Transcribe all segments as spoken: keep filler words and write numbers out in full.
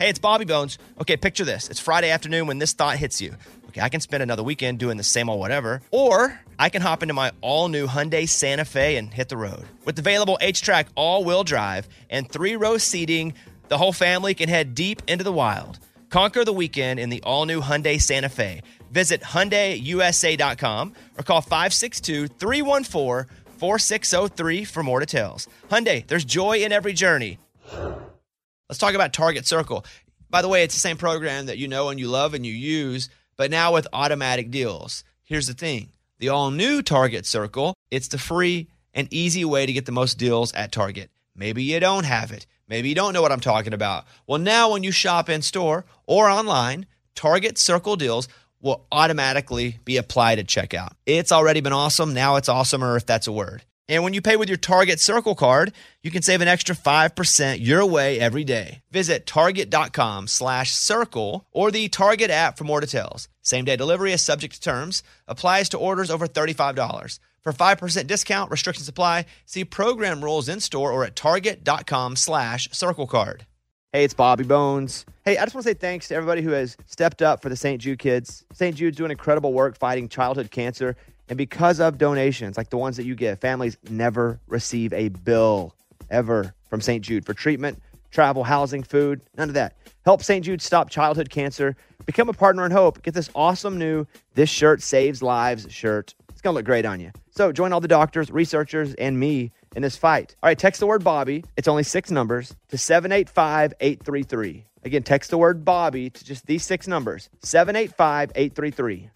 Hey, it's Bobby Bones. Okay, picture this. It's Friday afternoon when this thought hits you. Okay, I can spend another weekend doing the same old whatever, or I can hop into my all-new Hyundai Santa Fe and hit the road. With available H-Track all-wheel drive and three-row seating, the whole family can head deep into the wild. Conquer the weekend in the all-new Hyundai Santa Fe. Visit Hyundai U S A dot com or call five six two, three one four, four six zero three for more details. Hyundai, there's joy in every journey. Let's talk about Target Circle. By the way, it's the same program that you know and you love and you use, but now with automatic deals. Here's the thing. The all-new Target Circle, it's the free and easy way to get the most deals at Target. Maybe you don't have it. Maybe you don't know what I'm talking about. Well, now when you shop in-store or online, Target Circle deals will automatically be applied at checkout. It's already been awesome. Now it's awesomer, if that's a word. And when you pay with your Target Circle card, you can save an extra five percent your way every day. Visit target.com slash circle or the Target app for more details. Same-day delivery is subject to terms. Applies to orders over thirty-five dollars. For five percent discount, restrictions apply. See program rules in-store or at target.com slash circle card. Hey, it's Bobby Bones. Hey, I just want to say thanks to everybody who has stepped up for the Saint Jude kids. Saint Jude's doing incredible work fighting childhood cancer. And because of donations like the ones that you give, families never receive a bill ever from Saint Jude for treatment, travel, housing, food, none of that. Help Saint Jude stop childhood cancer. Become a partner in hope. Get this awesome new This Shirt Saves Lives shirt. It's going to look great on you. So join all the doctors, researchers, and me in this fight. All right, text the word Bobby. It's only six numbers to seven eight five, eight three three. Again, text the word Bobby to just these six numbers, seven eight five, eight three three.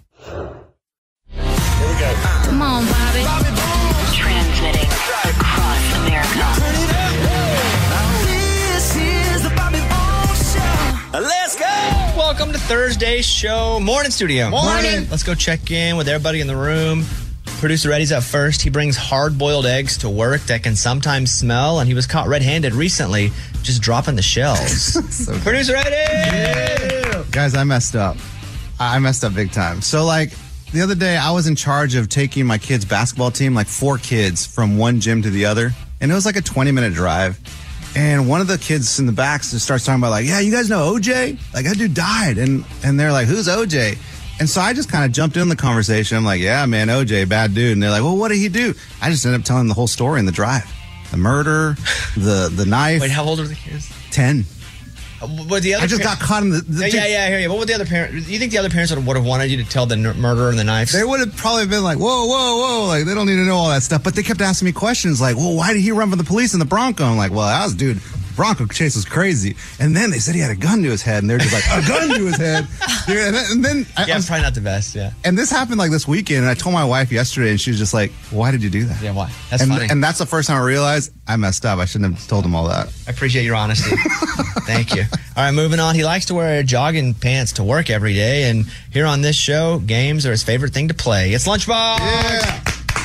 Here we go. Come on, Bobby. Bobby Bones. Transmitting across America. Turn it up. This is the Bobby Bones Show. Let's go. Welcome to Thursday's show. Morning, studio. Morning. Let's go check in with everybody in the room. Producer Eddie's up first. He brings hard-boiled eggs to work that can sometimes smell, and he was caught red-handed recently just dropping the shells. So Producer Eddie! Yeah. Guys, I messed up. I messed up big time. So, like, the other day, I was in charge of taking my kids' basketball team, like four kids, from one gym to the other, and it was like a twenty-minute drive. And one of the kids in the back just starts talking about, like, yeah, you guys know O J? Like, that dude died. And, and they're like, who's O J? And so I just kind of jumped in the conversation. I'm like, yeah, man, O J, bad dude. And they're like, well, what did he do? I just ended up telling the whole story in the drive. The murder, the the knife. Wait, how old are the kids? ten. Uh, what the other I just par- got caught in the... the yeah, yeah, yeah, I hear you. What would the other parents... Do you think the other parents would have wanted you to tell the n- murderer and the knife? They would have probably been like, whoa, whoa, whoa. Like, they don't need to know all that stuff. But they kept asking me questions like, well, why did he run from the police in the Bronco? I'm like, well, that was, dude... Bronco chase was crazy. And then they said he had a gun to his head, and they're just like, a gun to his head. Dude, and then, and then I, yeah, I it's probably not the best, yeah. And this happened like this weekend, and I told my wife yesterday, and she was just like, why did you do that? Yeah, why? That's and, funny. And that's the first time I realized I messed up. I shouldn't have told him all that. I appreciate your honesty. Thank you. All right, moving on. He likes to wear jogging pants to work every day, and here on this show, games are his favorite thing to play. It's Lunchbox! Yeah.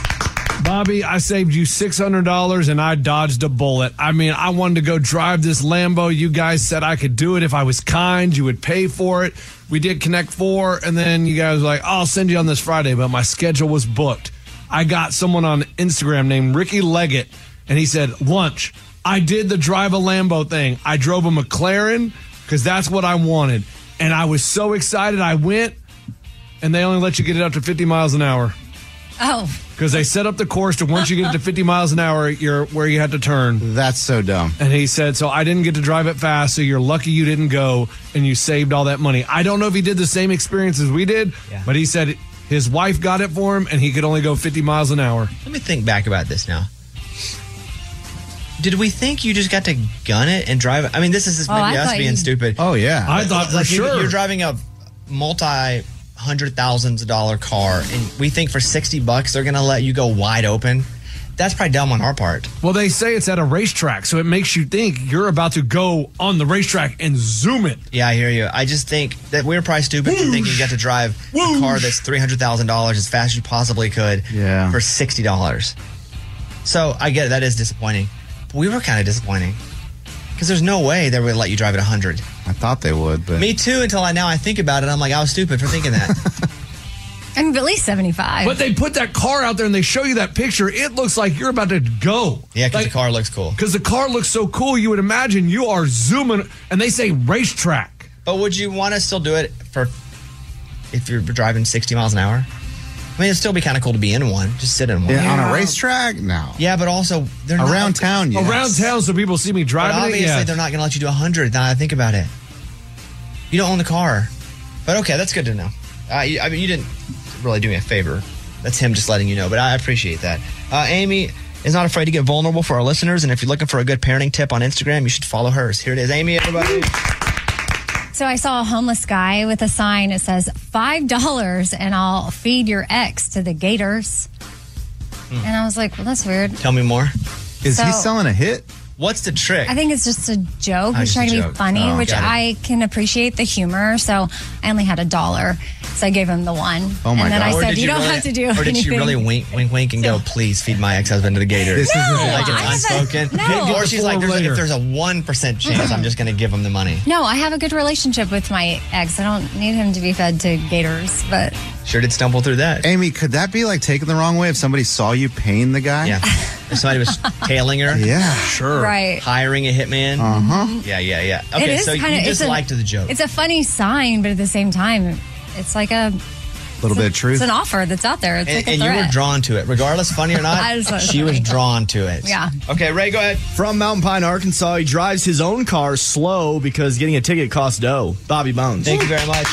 Bobby, I saved you six hundred dollars and I dodged a bullet. I mean, I wanted to go drive this Lambo. You guys said I could do it if I was kind. You would pay for it. We did Connect Four, and then you guys were like, oh, I'll send you on this Friday, but my schedule was booked. I got someone on Instagram named Ricky Leggett, and he said, lunch, I did the drive a Lambo thing. I drove a McLaren because that's what I wanted. And I was so excited. I went, and they only let you get it up to fifty miles an hour. Oh. Because they set up the course to once you get it to fifty miles an hour, you're where you had to turn. That's so dumb. And he said, so I didn't get to drive it fast, so you're lucky you didn't go, and you saved all that money. I don't know if he did the same experience as we did, yeah. but he said his wife got it for him, and he could only go fifty miles an hour. Let me think back about this now. Did we think you just got to gun it and drive it? I mean, this is just Oh, maybe I us thought being you- stupid. Oh, yeah. I thought for Like, you- sure. You're driving a multi... hundred thousand dollar car, and we think for sixty bucks they're gonna let you go wide open. That's probably dumb on our part. Well, they say it's at a racetrack, so it makes you think you're about to go on the racetrack and zoom it. Yeah, I hear you. I just think that we're probably stupid for thinking you got to drive a car that's three hundred thousand dollars as fast as you possibly could Yeah. for sixty dollars. So I get it, that is disappointing. But we were kind of disappointing because there's no way they would let you drive at one hundred. I thought they would, but... Me too, until I now I think about it. I'm like, I was stupid for thinking that. I mean, at least seventy-five. But they put that car out there and they show you that picture. It looks like you're about to go. Yeah, because like, the car looks cool. Because the car looks so cool, you would imagine you are zooming, and they say racetrack. But would you want to still do it for if you're driving sixty miles an hour? I mean, it'd still be kind of cool to be in one. Just sit in one. Yeah, on a racetrack? No. Yeah, but also they're not, Around town, yes. Around town, so people see me But driving it. obviously, Yeah. they're not going to let you do one hundred. Now I think about it. You don't own the car. But okay, that's good to know. Uh, you, I mean, you didn't really do me a favor. That's him just letting you know, but I appreciate that. Uh, Amy is not afraid to get vulnerable for our listeners, and if you're looking for a good parenting tip on Instagram, you should follow hers. Here it is. Amy, everybody. So I saw a homeless guy with a sign that says five dollars and I'll feed your ex to the gators. Hmm. And I was like, well, that's weird. Tell me more. Is So- he selling a hit? What's the trick? I think it's just a joke. Oh, He's just trying a to joke. be funny, Oh, which got it. I can appreciate the humor. So I only had a dollar. So I gave him the one. Oh, my And then God. I Or said, did you don't really- have to do Or did anything. she really wink, wink, wink, and go, please feed my ex-husband to the gator? This No, is like it's I haven't- unspoken. no. Or she's like, there's a, if there's a one percent chance, I'm just going to give him the money. No, I have a good relationship with my ex. I don't need him to be fed to gators, but Sure did stumble through that. Amy, could that be like taken the wrong way if somebody saw you paying the guy? Yeah. If somebody was tailing her, Yeah. Sure. right. hiring a hitman. Uh-huh. Yeah, yeah, yeah. It Okay, is so kinda- you it's just a- liked the joke. It's a funny sign, but at the same time, it's like a little bit of truth. It's an offer that's out there. It's and like a and you threat. were drawn to it, regardless funny or not. I just thought it was she was funny. drawn to it. Yeah. Okay, Ray, go ahead. From Mountain Pine, Arkansas, he drives his own car slow because getting a ticket costs dough. Bobby Bones. Thank you very much.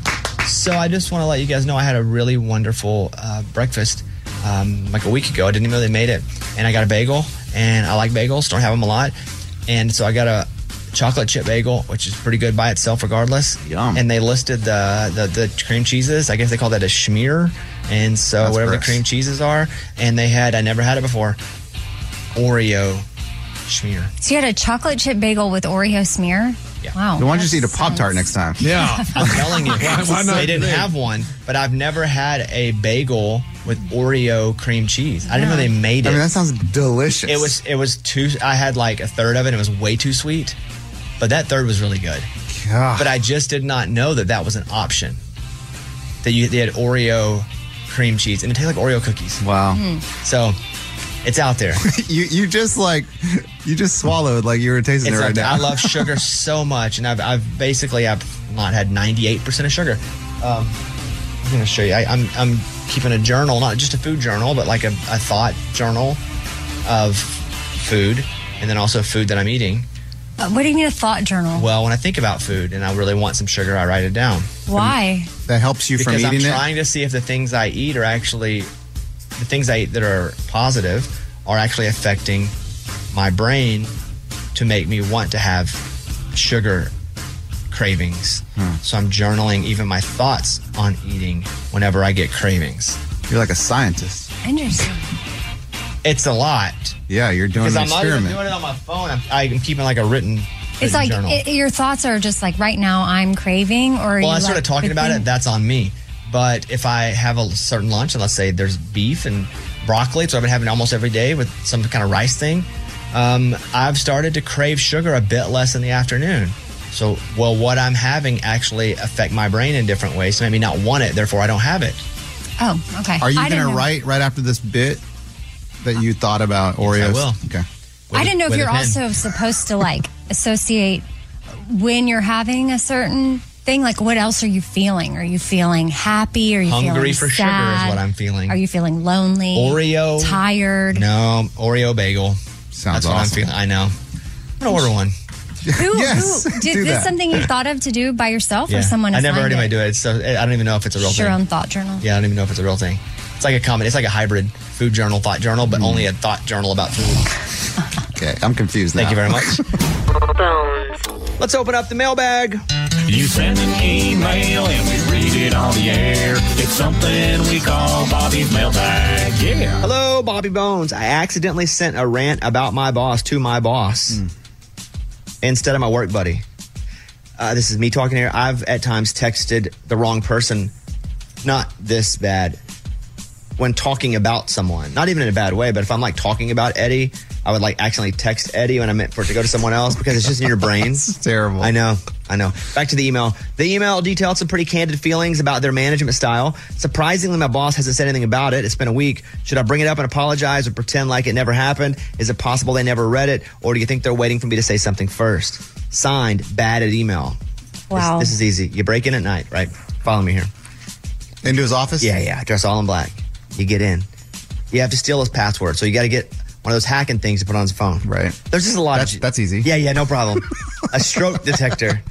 So I just want to let you guys know I had a really wonderful uh, breakfast um, like a week ago. I didn't even know they made it. And I got a bagel, and I like bagels. Don't have them a lot. And so I got a chocolate chip bagel, which is pretty good by itself regardless. Yum. And they listed the, the, the cream cheeses. I guess they call that a schmear. And so That's whatever gross. the cream cheeses are. And they had, I never had it before, Oreo schmear. So you had a chocolate chip bagel with Oreo smear? Yeah. Wow. Why don't you just eat a that Pop Tart sounds- next time? Yeah. I'm telling you, Why- why not they didn't me? have one, but I've never had a bagel with Oreo cream cheese. I didn't know they made it. I mean, that sounds delicious. it was it was too. I had like a third of it. And it was way too sweet, but that third was really good. God. But I just did not know that that was an option. That you they had Oreo cream cheese, and it tastes like Oreo cookies. Wow. So it's out there. you you just like you just swallowed like you were tasting It's it right out there. now. I love sugar so much, and I've, I've basically I've not had ninety-eight percent of sugar. Um, I'm going to show you. I, I'm I'm keeping a journal, not just a food journal, but like a, a thought journal of food, and then also food that I'm eating. Uh, what do you mean a thought journal? Well, when I think about food and I really want some sugar, I write it down Why? that helps you from because I'm eating it. trying to see if the things I eat are actually the things I eat that are positive are actually affecting my brain to make me want to have sugar cravings. Hmm. So I'm journaling even my thoughts on eating whenever I get cravings. You're like a scientist. Interesting. It's a lot Yeah, you're doing because an I'm not even experiment. doing it on my phone. I'm, I'm keeping like a written, It's written like journal. it, your thoughts are just like right now I'm craving, or are Well, you I started like, talking about within- it. That's on me. But if I have a certain lunch, and let's say there's beef and broccoli, so I've been having it almost every day with some kind of rice thing, um, I've started to crave sugar a bit less in the afternoon. So, will what I'm having actually affect my brain in different ways to make me not want it, therefore I don't have it? Oh, okay. Are you I going didn't to know. write right after this bit that you thought about Oreos? I will. Okay. I didn't know if With a you're pen. also supposed to like associate when you're having a certain thing. Like, what else are you feeling? Are you feeling happy? Are you Hungry feeling for sugar is sad? what I'm feeling. Are you feeling lonely? Oreo. Tired? No, Oreo bagel. Sounds That's what awesome. I'm feeling. I know. I'm going to order one. Who, Yes, who did do this that. something you thought of to do by yourself or someone? I never heard assigned anybody do it. So I don't even know if it's a real It's your thing. own thought journal. Yeah, I don't even know if it's a real thing. It's like a common. It's like a hybrid food journal, thought journal, but only a thought journal about food. Okay, I'm confused now. Thank you very much. Let's open up the mailbag. You send an email and we read it on the air. It's something we call Bobby's mailbag. Yeah. Hello, Bobby Bones. I accidentally sent a rant about my boss to my boss instead of my work buddy. Uh, this is me talking here. I've at times texted the wrong person. Not this bad. When talking about someone, not even in a bad way, but if I'm like talking about Eddie, I would like accidentally text Eddie when I meant for it to go to someone else because it's just in your brain. It's terrible. I know. I know. Back to the email. The email detailed some pretty candid feelings about their management style. Surprisingly, my boss hasn't said anything about it. It's been a week. Should I bring it up and apologize or pretend like it never happened? Is it possible they never read it? Or do you think they're waiting for me to say something first? Signed, bad at email. Wow. This, this is easy. You break in at night, right? Follow me here. Into his office? Yeah, yeah. Dress all in black. You get in. You have to steal his password. So you got to get one of those hacking things to put on his phone. Right. There's just a lot That's, of... that's easy. Yeah, yeah, no problem. A stroke detector.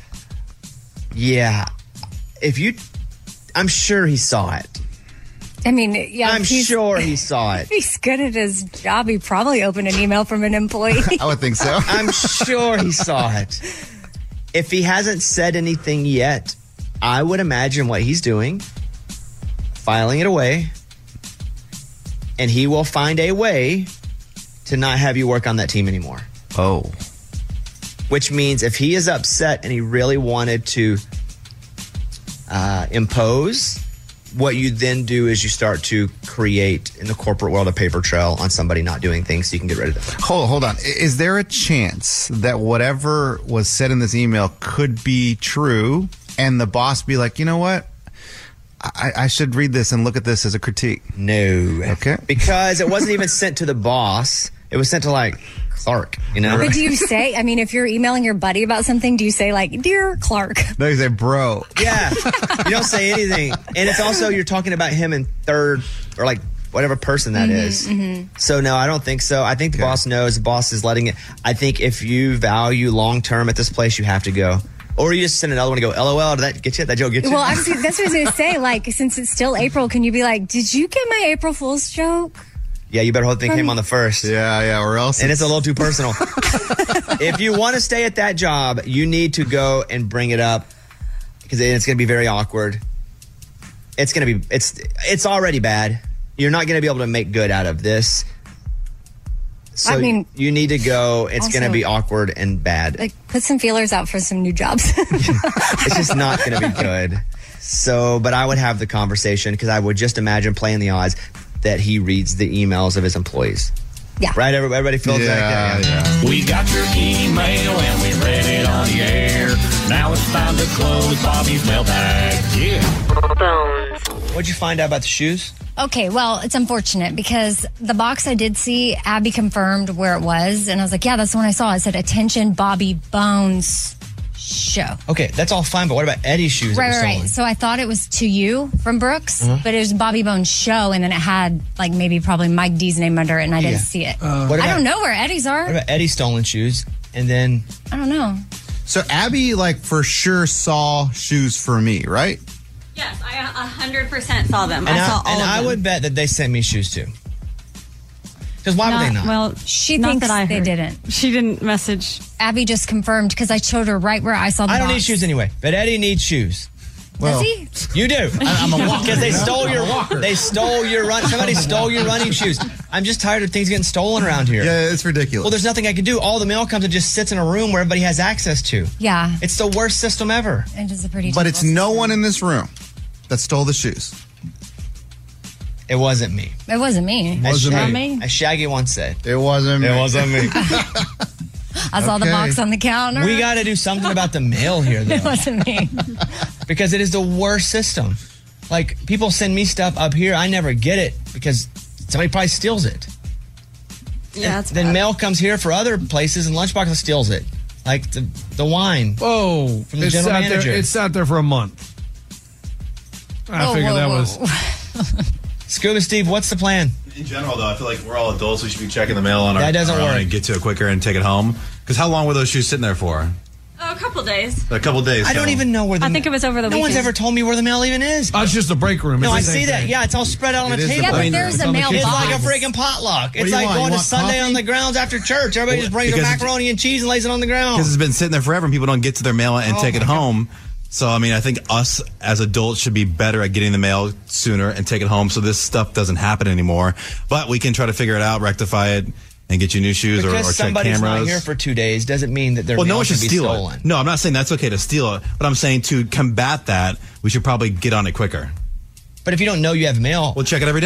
Yeah. If you... I'm sure he saw it. I mean, yeah. I'm if he's- sure he saw it. If he's good at his job, he probably opened an email from an employee. I would think so. I'm sure he saw it. If he hasn't said anything yet, I would imagine what he's doing, filing it away, and he will find a way to not have you work on that team anymore. Oh. Which means if he is upset and he really wanted to uh, impose, what you then do is you start to create in the corporate world a paper trail on somebody not doing things so you can get rid of them. Hold, hold on. Is there a chance that whatever was said in this email could be true and the boss be like, you know what? I, I should read this and look at this as a critique? No. Okay. Because it wasn't even sent to the boss. It was sent to like Clark, you know? But do you say, I mean, if you're emailing your buddy about something, do you say like, dear Clark? No, you say, bro. Yeah. You don't say anything. And it's also, you're talking about him in third or like whatever person that is. So no, I don't think so. I think the Okay. boss knows. The boss is letting it. I think if you value long term at this place, you have to go. Or you just send another one and go, LOL, did that get you? That joke get you? Well, I was, that's what I was going to say. Like, since it's still April, can you be like, did you get my April Fool's joke? Yeah, you better hope the thing came on the first. Yeah, yeah, or else. And it's a little too personal. If you want to stay at that job, you need to go and bring it up because it's going to be very awkward. It's going to be, it's, it's already bad. You're not going to be able to make good out of this. So I mean, you need to go. It's going to also- be awkward and bad. Like, put some feelers out for some new jobs. It's just not going to be good. So, but I would have the conversation because I would just imagine playing the odds that he reads the emails of his employees. Yeah. Right? Everybody, everybody feels yeah, like that? yeah. We got your email and we read it on the air. Now it's time to close Bobby's mailbag. Yeah. What'd you find out about the shoes? Okay, well, it's unfortunate because the box I did see, Abby confirmed where it was, and I was like, yeah, that's the one I saw. It said, attention, Bobby Bones show. Okay, that's all fine, but what about Eddie's shoes that Right, were right, stolen? right. So I thought it was to you from Brooks, Uh-huh. but it was Bobby Bones show, and then it had like maybe probably Mike D's name under it, and I didn't Yeah. see it. What I about- don't know where Eddie's are. What about Eddie's stolen shoes? And then, I don't know. So Abby, like, for sure saw shoes for me, right? Yes, I one hundred percent saw them. and I I, saw all and of I them. would bet that they sent me shoes too. Because why would they not? Well, She not thinks that I they heard. didn't. She didn't message. Abby just confirmed because I showed her right where I saw the I don't box. need shoes anyway, but Eddie needs shoes. Does he? You do. I'm a walker. Because they stole your walker. They stole your run. Somebody stole your running shoes. I'm just tired of things getting stolen around here. Yeah, it's ridiculous. Well, there's nothing I can do. All the mail comes and just sits in a room where everybody has access to. Yeah. It's the worst system ever. It is a pretty but it's terrible no system. one in this room that stole the shoes. It wasn't me. It wasn't me. As Wasn't Shaggy, me. as Shaggy once said. It wasn't me. wasn't me. I saw the Okay. box on the counter. We got to do something about the mail here, It though, wasn't me. because it is the worst system. Like, people send me stuff up here. I never get it because somebody probably steals it. Yeah, it's Then bad. mail comes here for other places and Lunchbox steals it. Like the, the wine. Whoa. From the it general sat manager. There, it sat there for a month. I Whoa, figured whoa, that whoa. was. Scuba Steve, what's the plan? In general, though, I feel like we're all adults. We should be checking the mail on our, That doesn't our own work. and get to it quicker and take it home. Because how long were those shoes sitting there for? Oh, a couple days. A couple days. I don't so- even know where the I think ma- it was over the No one's weekend. ever told me where the mail even is. Oh, it's just a break room. No, I It's the see same that. thing. Yeah, it's all spread out on It a is table. Yeah, I but mean, there's it's a on the mailbox. It's kitchen like a table. freaking potluck. do It's you like want? going You to want Sunday coffee? on the grounds after church. Everybody just brings their because- macaroni and cheese and lays it on the ground. Because it's been sitting there forever and people don't get to their mail and Oh take it my God. home. So, I mean, I think us as adults should be better at getting the mail sooner and take it home so this stuff doesn't happen anymore. But we can try to figure it out, rectify it, and get you new shoes or, or Because check somebody's cameras. not here for two days doesn't mean that their well, mail no one should be steal stolen. it. No, I'm not saying that's okay to steal it, but I'm saying to combat that, we should probably get on it quicker. But if you don't know you have mail, We'll check it every day.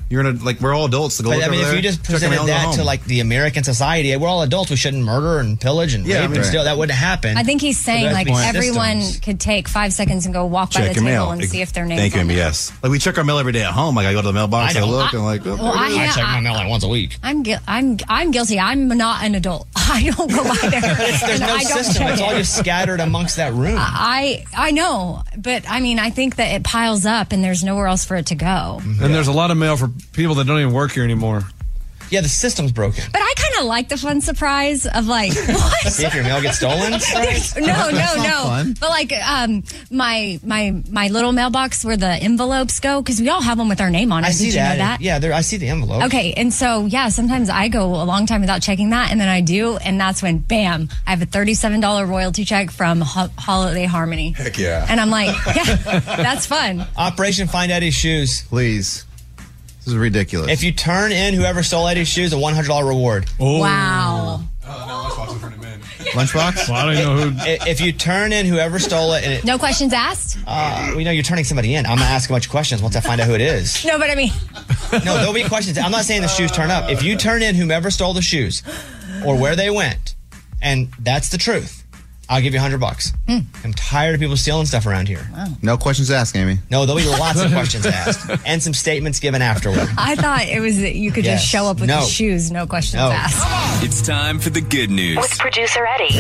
You're gonna like we're all adults to go. But, look I mean, over if you there, just check your mail presented and go that to home. like the American society, we're all adults. We shouldn't murder and pillage and Yeah, rape I mean, and steal. That wouldn't happen. I think he's saying But like there'd be everyone systems. could take five seconds and go walk by check the your table mail and see if their name's Thank you, on Amy. there. Yes, like we check our mail every day at home. Like I go to the mailbox, I I, don't. look, I- and like, oh, Well, I, I ha- check my mail like once a week. I'm gui- I'm I'm guilty. I'm not an adult. I don't go by there. It's, there's and no I don't system. check It's all it. just scattered amongst that room. I I know, but I mean, I think that it piles up and there's nowhere else for it to go. And there's a lot of mail for people that don't even work here anymore. Yeah, the system's broken. But I kind of like the fun surprise of like, what? See if your mail gets stolen. There's- no, no, That's not no. fun. But like, um, my my my little mailbox where the envelopes go, because we all have them with our name on it. I see Did you that. know that? Yeah, there. I see the envelope. Okay, and so yeah, sometimes I go a long time without checking that, and then I do, and that's when, bam, I have a thirty-seven dollars royalty check from Ho- Holiday Harmony. Heck yeah. And I'm like, yeah, that's fun. Operation Find Eddie's Shoes. Please. This is ridiculous. If you turn in whoever stole Eddie's shoes, a one hundred dollars reward. Wow. Lunchbox? Well, I don't know who. I- If you turn in whoever stole it, and it, No questions asked? uh, we know you're turning somebody in. I'm gonna ask a bunch of questions once I find out who it is. No, but I mean, No, there'll be questions. I'm not saying the shoes turn up. If you turn in whomever stole the shoes or where they went, and that's the truth, I'll give you a hundred bucks. I'm tired of people stealing stuff around here. No questions asked, Amy. No, there'll be lots of questions asked and some statements given afterward. I thought it was that you could Yes. just show up with No. the shoes, no questions No. asked. It's time for the good news. With producer Eddie.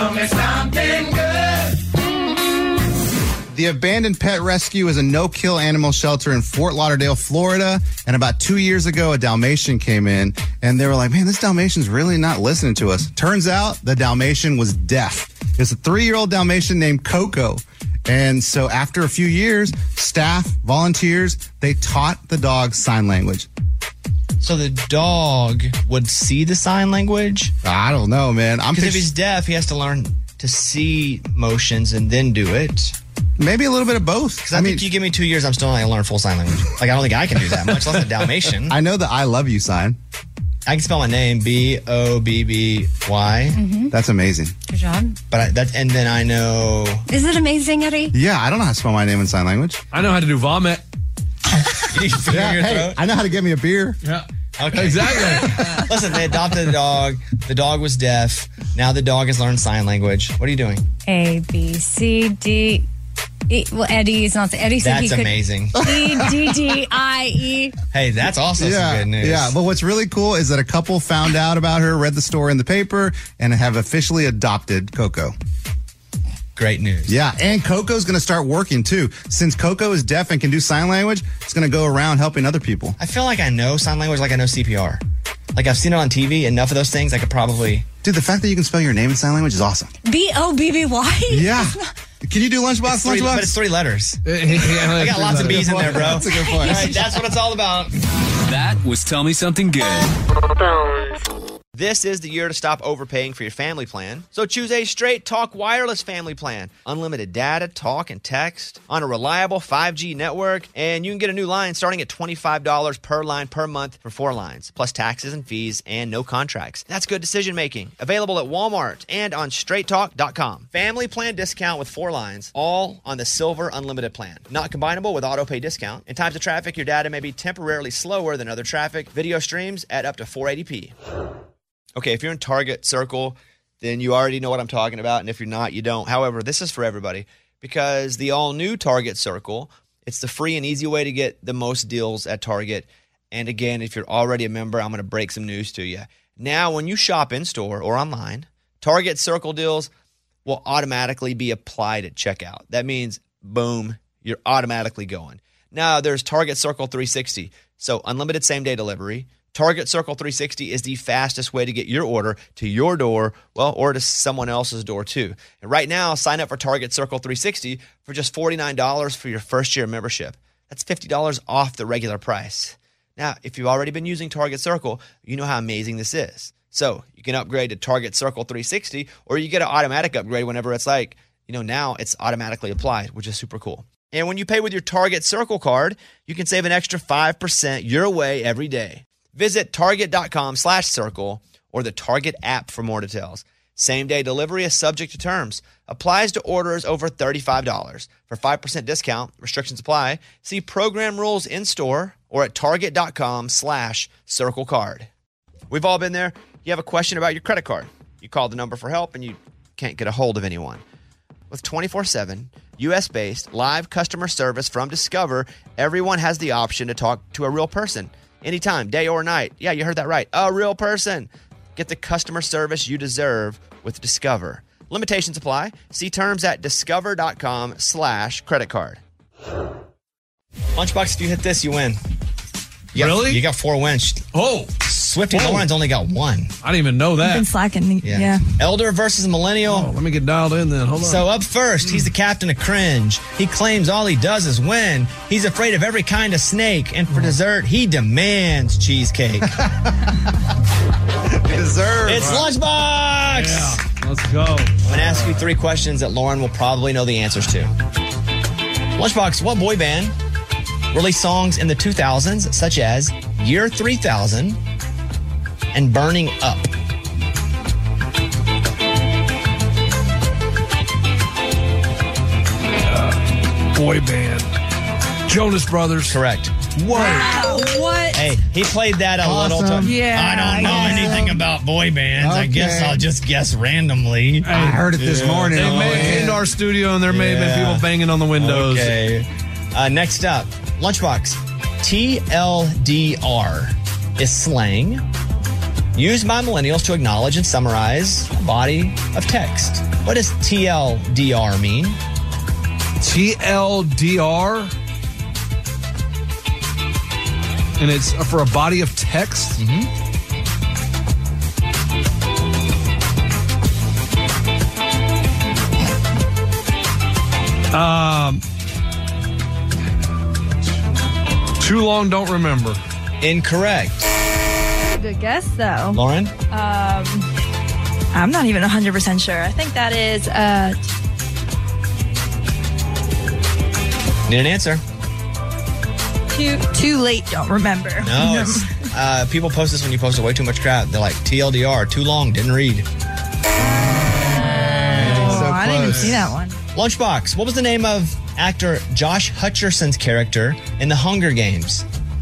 The Abandoned Pet Rescue is a no-kill animal shelter in Fort Lauderdale, Florida. And about two years ago, a Dalmatian came in, and they were like, man, this Dalmatian's really not listening to us. Turns out the Dalmatian was deaf. It's a three-year-old Dalmatian named Coco. And so after a few years, staff, volunteers, they taught the dog sign language. So the dog would see the sign language? I don't know, man. I'm Because if pict- he's deaf, he has to learn to see motions and then do it. maybe a little bit of both. Because I, think you give me two years, I'm still not going to learn full sign language. Like, I don't think I can do that, much less a Dalmatian. I know the I love you sign. I can spell my name B O B B Y. That's amazing. Good job. But I, that, and then I know. Is it amazing, Eddie? Yeah, I don't know how to spell my name in sign language. I know how to do vomit. You need to finger Yeah, your hey, throat. I know how to get me a beer. Yeah. Okay. Exactly. Listen, they adopted a dog. The dog was deaf. Now the dog has learned sign language. What are you doing? A, B, C, D. E. Well, Eddie's not. Eddie said he That's could. amazing. E, D, D, I, E. Hey, that's also some good news. Yeah, but what's really cool is that a couple found out about her, read the story in the paper, and have officially adopted Coco. Great news. Yeah, and Coco's going to start working too. Since Coco is deaf and can do sign language, it's going to go around helping other people. I feel like I know sign language like I know C P R. Like I've seen it on T V, enough of those things I could probably. Dude, the fact that you can spell your name in sign language is awesome. B, O, B, B, Y? Yeah. Can you do lunchbox, It's three, lunchbox? but it's three letters. I I got lots of B's in there, bro. That's a good point. All right, that's what it's all about. That was Tell Me Something Good. This is the year to stop overpaying for your family plan. So choose a Straight Talk Wireless family plan. Unlimited data, talk, and text on a reliable five G network. And you can get a new line starting at twenty-five dollars per line per month for four lines, plus taxes and fees and no contracts. That's good decision making. Available at Walmart and on straight talk dot com. Family plan discount with four lines, all on the Silver Unlimited plan. Not combinable with auto pay discount. In times of traffic, your data may be temporarily slower than other traffic. Video streams at up to four eighty p. Okay, if you're in Target Circle, then you already know what I'm talking about. And if you're not, you don't. However, this is for everybody because the all-new Target Circle, it's the free and easy way to get the most deals at Target. And again, if you're already a member, I'm going to break some news to you. Now, when you shop in-store or online, Target Circle deals will automatically be applied at checkout. That means, boom, you're automatically going. Now, there's Target Circle three sixty, so unlimited same-day delivery. Target Circle three sixty is the fastest way to get your order to your door, well, or to someone else's door too. And right now, sign up for Target Circle three sixty for just forty-nine dollars for your first year membership. That's fifty dollars off the regular price. Now, if you've already been using Target Circle, you know how amazing this is. So you can upgrade to Target Circle three sixty, or you get an automatic upgrade whenever it's like, you know, now it's automatically applied, which is super cool. And when you pay with your Target Circle card, you can save an extra five percent your way every day. Visit target.com slash circle or the Target app for more details. Same-day delivery is subject to terms. Applies to orders over thirty-five dollars. For five percent discount, restrictions apply. See program rules in-store or at target.com slash circle card. We've all been there. You have a question about your credit card. You call the number for help and you can't get a hold of anyone. With twenty-four seven, U S-based live customer service from Discover, everyone has the option to talk to a real person anytime, day or night. Yeah, you heard that right. A real person. Get the customer service you deserve with Discover. Limitations apply. See terms at discover.com slash credit card. Lunchbox, if you hit this, you win. You got, Really? You got four wins. Oh, Swifty Whoa. Lauren's only got one. I didn't even know I've been that. slacking. Yeah. Elder versus Millennial. Oh, let me get dialed in then. Hold on. So up first, he's the captain of cringe. He claims all he does is win. He's afraid of every kind of snake. And for dessert, he demands cheesecake. Deserve. It's Lunchbox! Yeah, let's go. I'm going to ask you three questions that Lauren will probably know the answers to. Lunchbox, what boy band released songs in the two thousands such as Year three thousand and Burning Up? Boy band. Jonas Brothers. Correct. What? Wow, what? Hey, he played that a Awesome. little time. Yeah, I don't know I guess anything so. about boy bands. I guess Okay. I'll just guess randomly. I heard it this morning. They Oh, may have yeah. came to our studio and there may have been Yeah. people banging on the windows. Okay. Uh, next up, Lunchbox. T L D R is slang used by millennials to acknowledge and summarize a body of text. What does T L D R mean? T L D R? And it's for a body of text? Mm-hmm. Um, too long, don't remember. Incorrect. Good guess, though. Lauren? Um, I'm not even one hundred percent sure. I think that is uh, Need an answer? too too late. Don't remember. No, it's, uh, people post this when you post way too much crap. They're like, T L D R, too long, didn't read. Oh, So I didn't even close. see that one. Lunchbox, what was the name of actor Josh Hutcherson's character in The Hunger Games?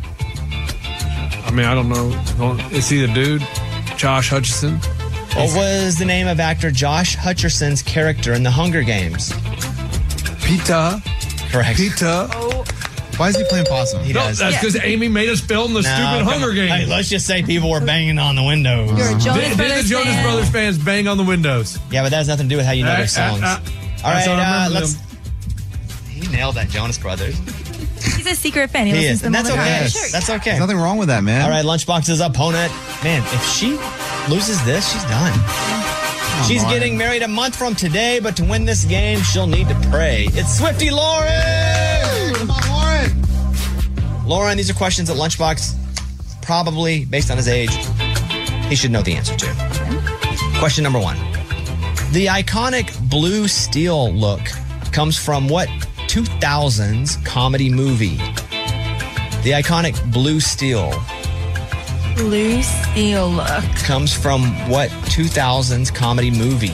I mean, I don't know. Don't- Is he the dude? Josh Hutcherson? What was the name of actor Josh Hutcherson's character in The Hunger Games? Pita. Correct. Pita. Why is he playing possum? He No, does. that's because Amy made us film the No, stupid come Hunger on. Games. Hey, let's just say people were banging on the windows. You're a Jonas Did, did Brothers the Jonas fan? Brothers fans bang on the windows? Yeah, but that has nothing to do with how you know Uh, their songs. uh, uh, All right, that's how I uh, remember let's. them. He nailed that, Jonas Brothers. He's a secret fan. He, He listens is, to and them that's all the okay. time. Yes. That's okay. There's nothing wrong with that, man. All right, Lunchbox's opponent. Man, if she loses this, she's done. She's Lauren. getting married a month from today, but to win this game, she'll need to pray. It's Swifty Lauren! Come on, Lauren. Lauren, these are questions that Lunchbox, probably based on his age, he should know the answer to. Question number one. The iconic blue steel look comes from what two thousands comedy movie? The iconic blue steel Blue steel look. comes from what two thousands comedy movie?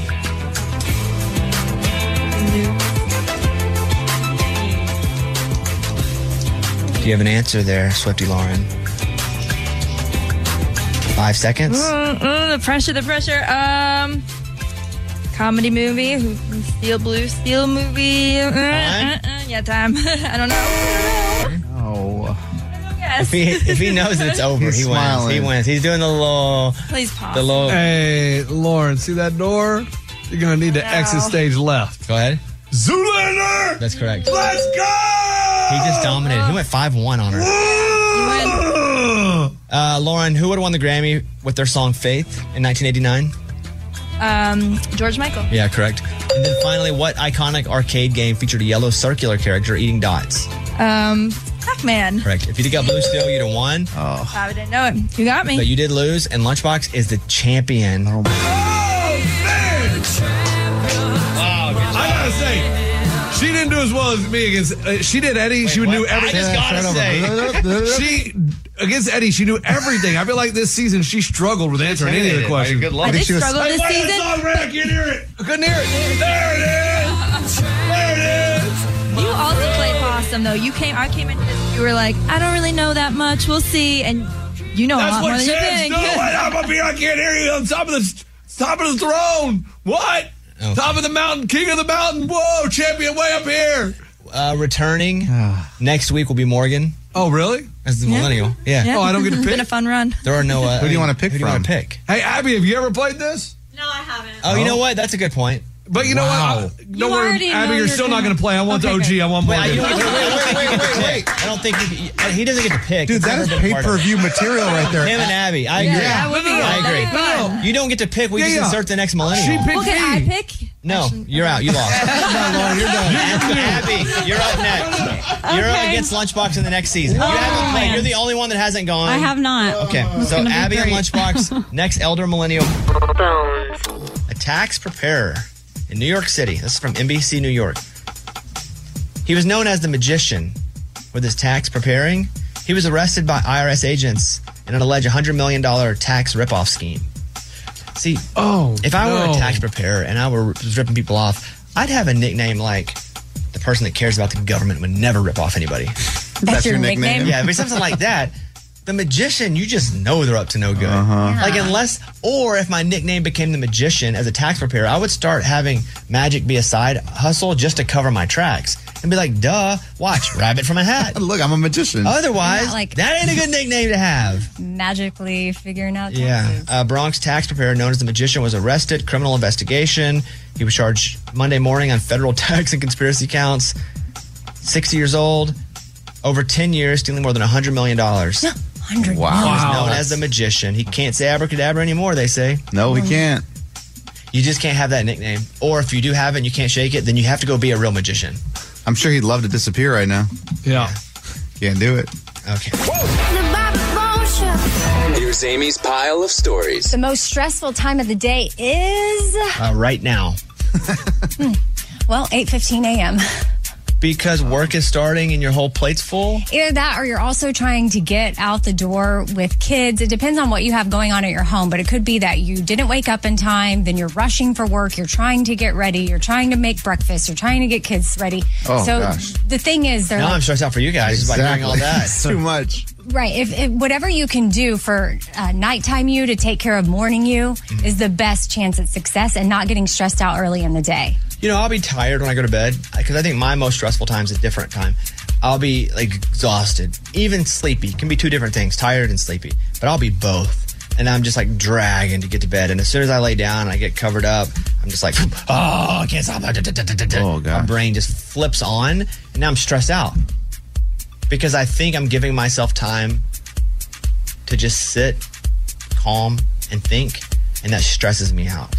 Blue. Do you have an answer there, Swifty Lauren? Five seconds. Mm, mm, the pressure, the pressure. Um, comedy movie. Who- Steel blue steel movie. Uh, uh, uh, yeah, time. I don't know. I don't know. Oh. Yes. If he if he knows it's over, He's he wins. smiling. He wins. He's doing the little Please pause. the little. Hey, Lauren, see that door? You're going to need to No. exit stage left. Go ahead. Zoolander! That's correct. Let's go! He just dominated. He went five one on her. You win. Uh, Lauren, who would have won the Grammy with their song "Faith" in nineteen eighty-nine? Um, George Michael. Yeah, correct. And then finally, what iconic arcade game featured a yellow circular character eating dots? Um, Pac-Man. Correct. If you got blue steel, you'd have won. Oh. I didn't know it. You got me. But you did lose, and Lunchbox is the champion. Oh, my. I got to say, she didn't do as well as me against. Uh, she did Eddie. she what? knew I everything. just gotta say. She against Eddie. She knew everything. I feel like this season she struggled with answering any of the questions. Good I luck. did she was- struggle Hey, this play that season. song, Ray. I can't hear it. I couldn't hear it. There it is. There it is. You also play possum. awesome, though. You came, I came into this, you were like, I don't really know that much. We'll see. And you know a lot more than you think. I'm up here. I can't hear you on top of the top of the throne. What? Okay. Top of the mountain, king of the mountain. Whoa, champion way up here. Uh, returning next week will be Morgan. Oh, really? As the Yeah. millennial. Yeah. Yeah. Oh, I don't get to It's pick? been a fun run. There are no. Uh, Who do you want to pick who do you from? want to pick? Hey, Abby, have you ever played this? No, I haven't. Oh, you know what? That's a good point. But you know Wow. what? I, You don't worry, already know Abby, you're you're still not gonna- going to play. I want Okay, the O G. I want Wait, Morgan. you don't, wait, wait, wait, wait, wait, wait. I don't think he, he doesn't get to pick. Dude, It's that never is been part of it. pay-per-view material right there. Him and Abby. I agree. Yeah, that would be good. I agree. That'd be fun. You don't get to pick. We Yeah, just yeah. insert the next millennial. She picked Well, can I me. pick? No, you're out. You lost. No, Lauren, you're done. Abby, you're up next. You're up Okay. against Lunchbox in the next season. You haven't played. You're the only one that hasn't gone. I have not. Okay, so gonna be Abby and great. Lunchbox, next elder millennial. A tax preparer in New York City. This is from N B C New York. He was known as the magician with his tax preparing. He was arrested by I R S agents in an alleged one hundred million dollars tax ripoff scheme. See, Oh, if I were no. a tax preparer and I were ripping people off, I'd have a nickname like the person that cares about the government would never rip off anybody. That's your nickname? Yeah, but something like that. The magician, you just know they're up to no good. Uh-huh. Like unless, or if my nickname became the magician as a tax preparer, I would start having magic be a side hustle just to cover my tracks and be like, duh, watch, rabbit from a hat. Look, I'm a magician. Otherwise, Not like- that ain't a good nickname to have. Magically figuring out taxes. Yeah. Uh, Bronx tax preparer known as the magician was arrested, criminal investigation. He was charged Monday morning on federal tax and conspiracy counts. sixty years old, over ten years, stealing more than one hundred million dollars. Hundred. Wow. He was Wow, known that's- as the magician. He can't say abracadabra anymore, they say. No, we can't. You just can't have that nickname. Or if you do have it and you can't shake it, then you have to go be a real magician. I'm sure he'd love to disappear right now. Yeah. Can't do it. Okay. Here's Amy's pile of stories. The most stressful time of the day is, Uh, right now. well, eight fifteen a.m. Because work is starting and your whole plate's full? Either that or you're also trying to get out the door with kids. It depends on what you have going on at your home, but it could be that you didn't wake up in time, then you're rushing for work, you're trying to get ready, you're trying to make breakfast, you're trying to get kids ready. Oh, so gosh. the thing is, they're Now like, I'm stressed out for you guys just by doing all that. It's too much. right. If, if whatever you can do for uh, nighttime you to take care of morning you Mm-hmm. is the best chance at success and not getting stressed out early in the day. You know, I'll be tired when I go to bed because I think my most stressful time is a different time. I'll be like exhausted, even sleepy. Can be two different things, tired and sleepy. But I'll be both. And I'm just like dragging to get to bed. And as soon as I lay down and I get covered up, I'm just like, oh, I can't stop. Oh, gosh. My brain just flips on. And now I'm stressed out because I think I'm giving myself time to just sit calm and think. And that stresses me out.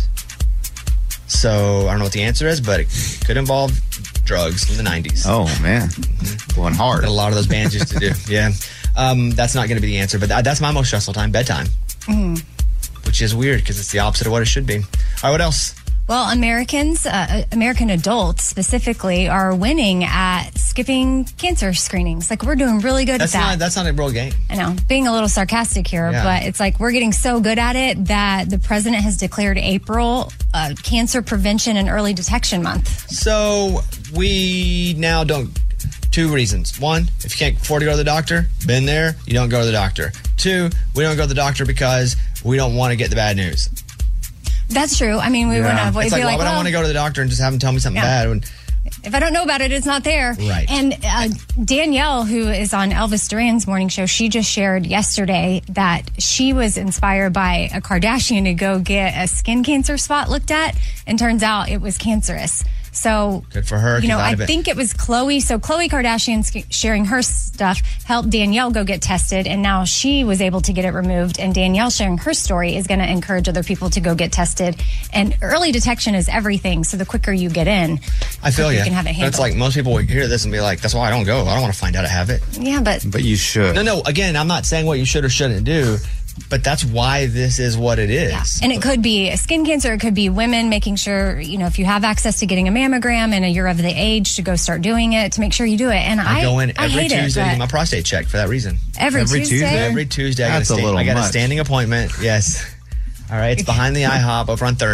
So I don't know what the answer is, but it could involve drugs from the nineties. Oh, man. Going hard. Got a lot of those bands used to do. Yeah. Um, that's not going to be the answer, but that, that's my most stressful time, bedtime. Mm. Which is weird because it's the opposite of what it should be. All right, what else? Well, Americans, uh, American adults specifically, are winning at skipping cancer screenings. Like, we're doing really good That's at that. not that's not a real game. I know, being a little sarcastic here, Yeah. but it's like we're getting so good at it that the president has declared April uh, Cancer Prevention and Early Detection Month. So we now don't. Two reasons. One, if you can't afford to go to the doctor, been there, you don't go to the doctor. Two, we don't go to the doctor because we don't want to get the bad news. That's true. I mean, we Yeah. want to avoid It's like, be why like, would I well, want to go to the doctor and just have them tell me something Yeah. bad? When, if I don't know about it, it's not there. Right. And uh, Danielle, who is on Elvis Duran's morning show, she just shared yesterday that she was inspired by a Kardashian to go get a skin cancer spot looked at, and turns out it was cancerous. So Good for her, You know, 'cause I'd I have been- think it was Khloe. So Khloe Kardashian sk- sharing her stuff helped Danielle go get tested, and now she was able to get it removed. And Danielle sharing her story is going to encourage other people to go get tested. And early detection is everything. So the quicker you get in, I feel the quicker you. you can have it But handled. it's like most people would hear this and be like, that's why I don't go. I don't want to find out I have it. Yeah, but But you should. No, no. Again, I'm not saying what you should or shouldn't do, but that's why this is what it is. and it could be skin cancer. It could be women making sure, you know, if you have access to getting a mammogram and you're of the age to go start doing it, to make sure you do it. And I, I go in I every hate Tuesday it, to get but my prostate checked for that reason. every, Every Tuesday. Tuesday? Every Tuesday, I got, a, That's a stand- little I got a much. standing appointment. Yes. All right. It's behind the IHOP over on third.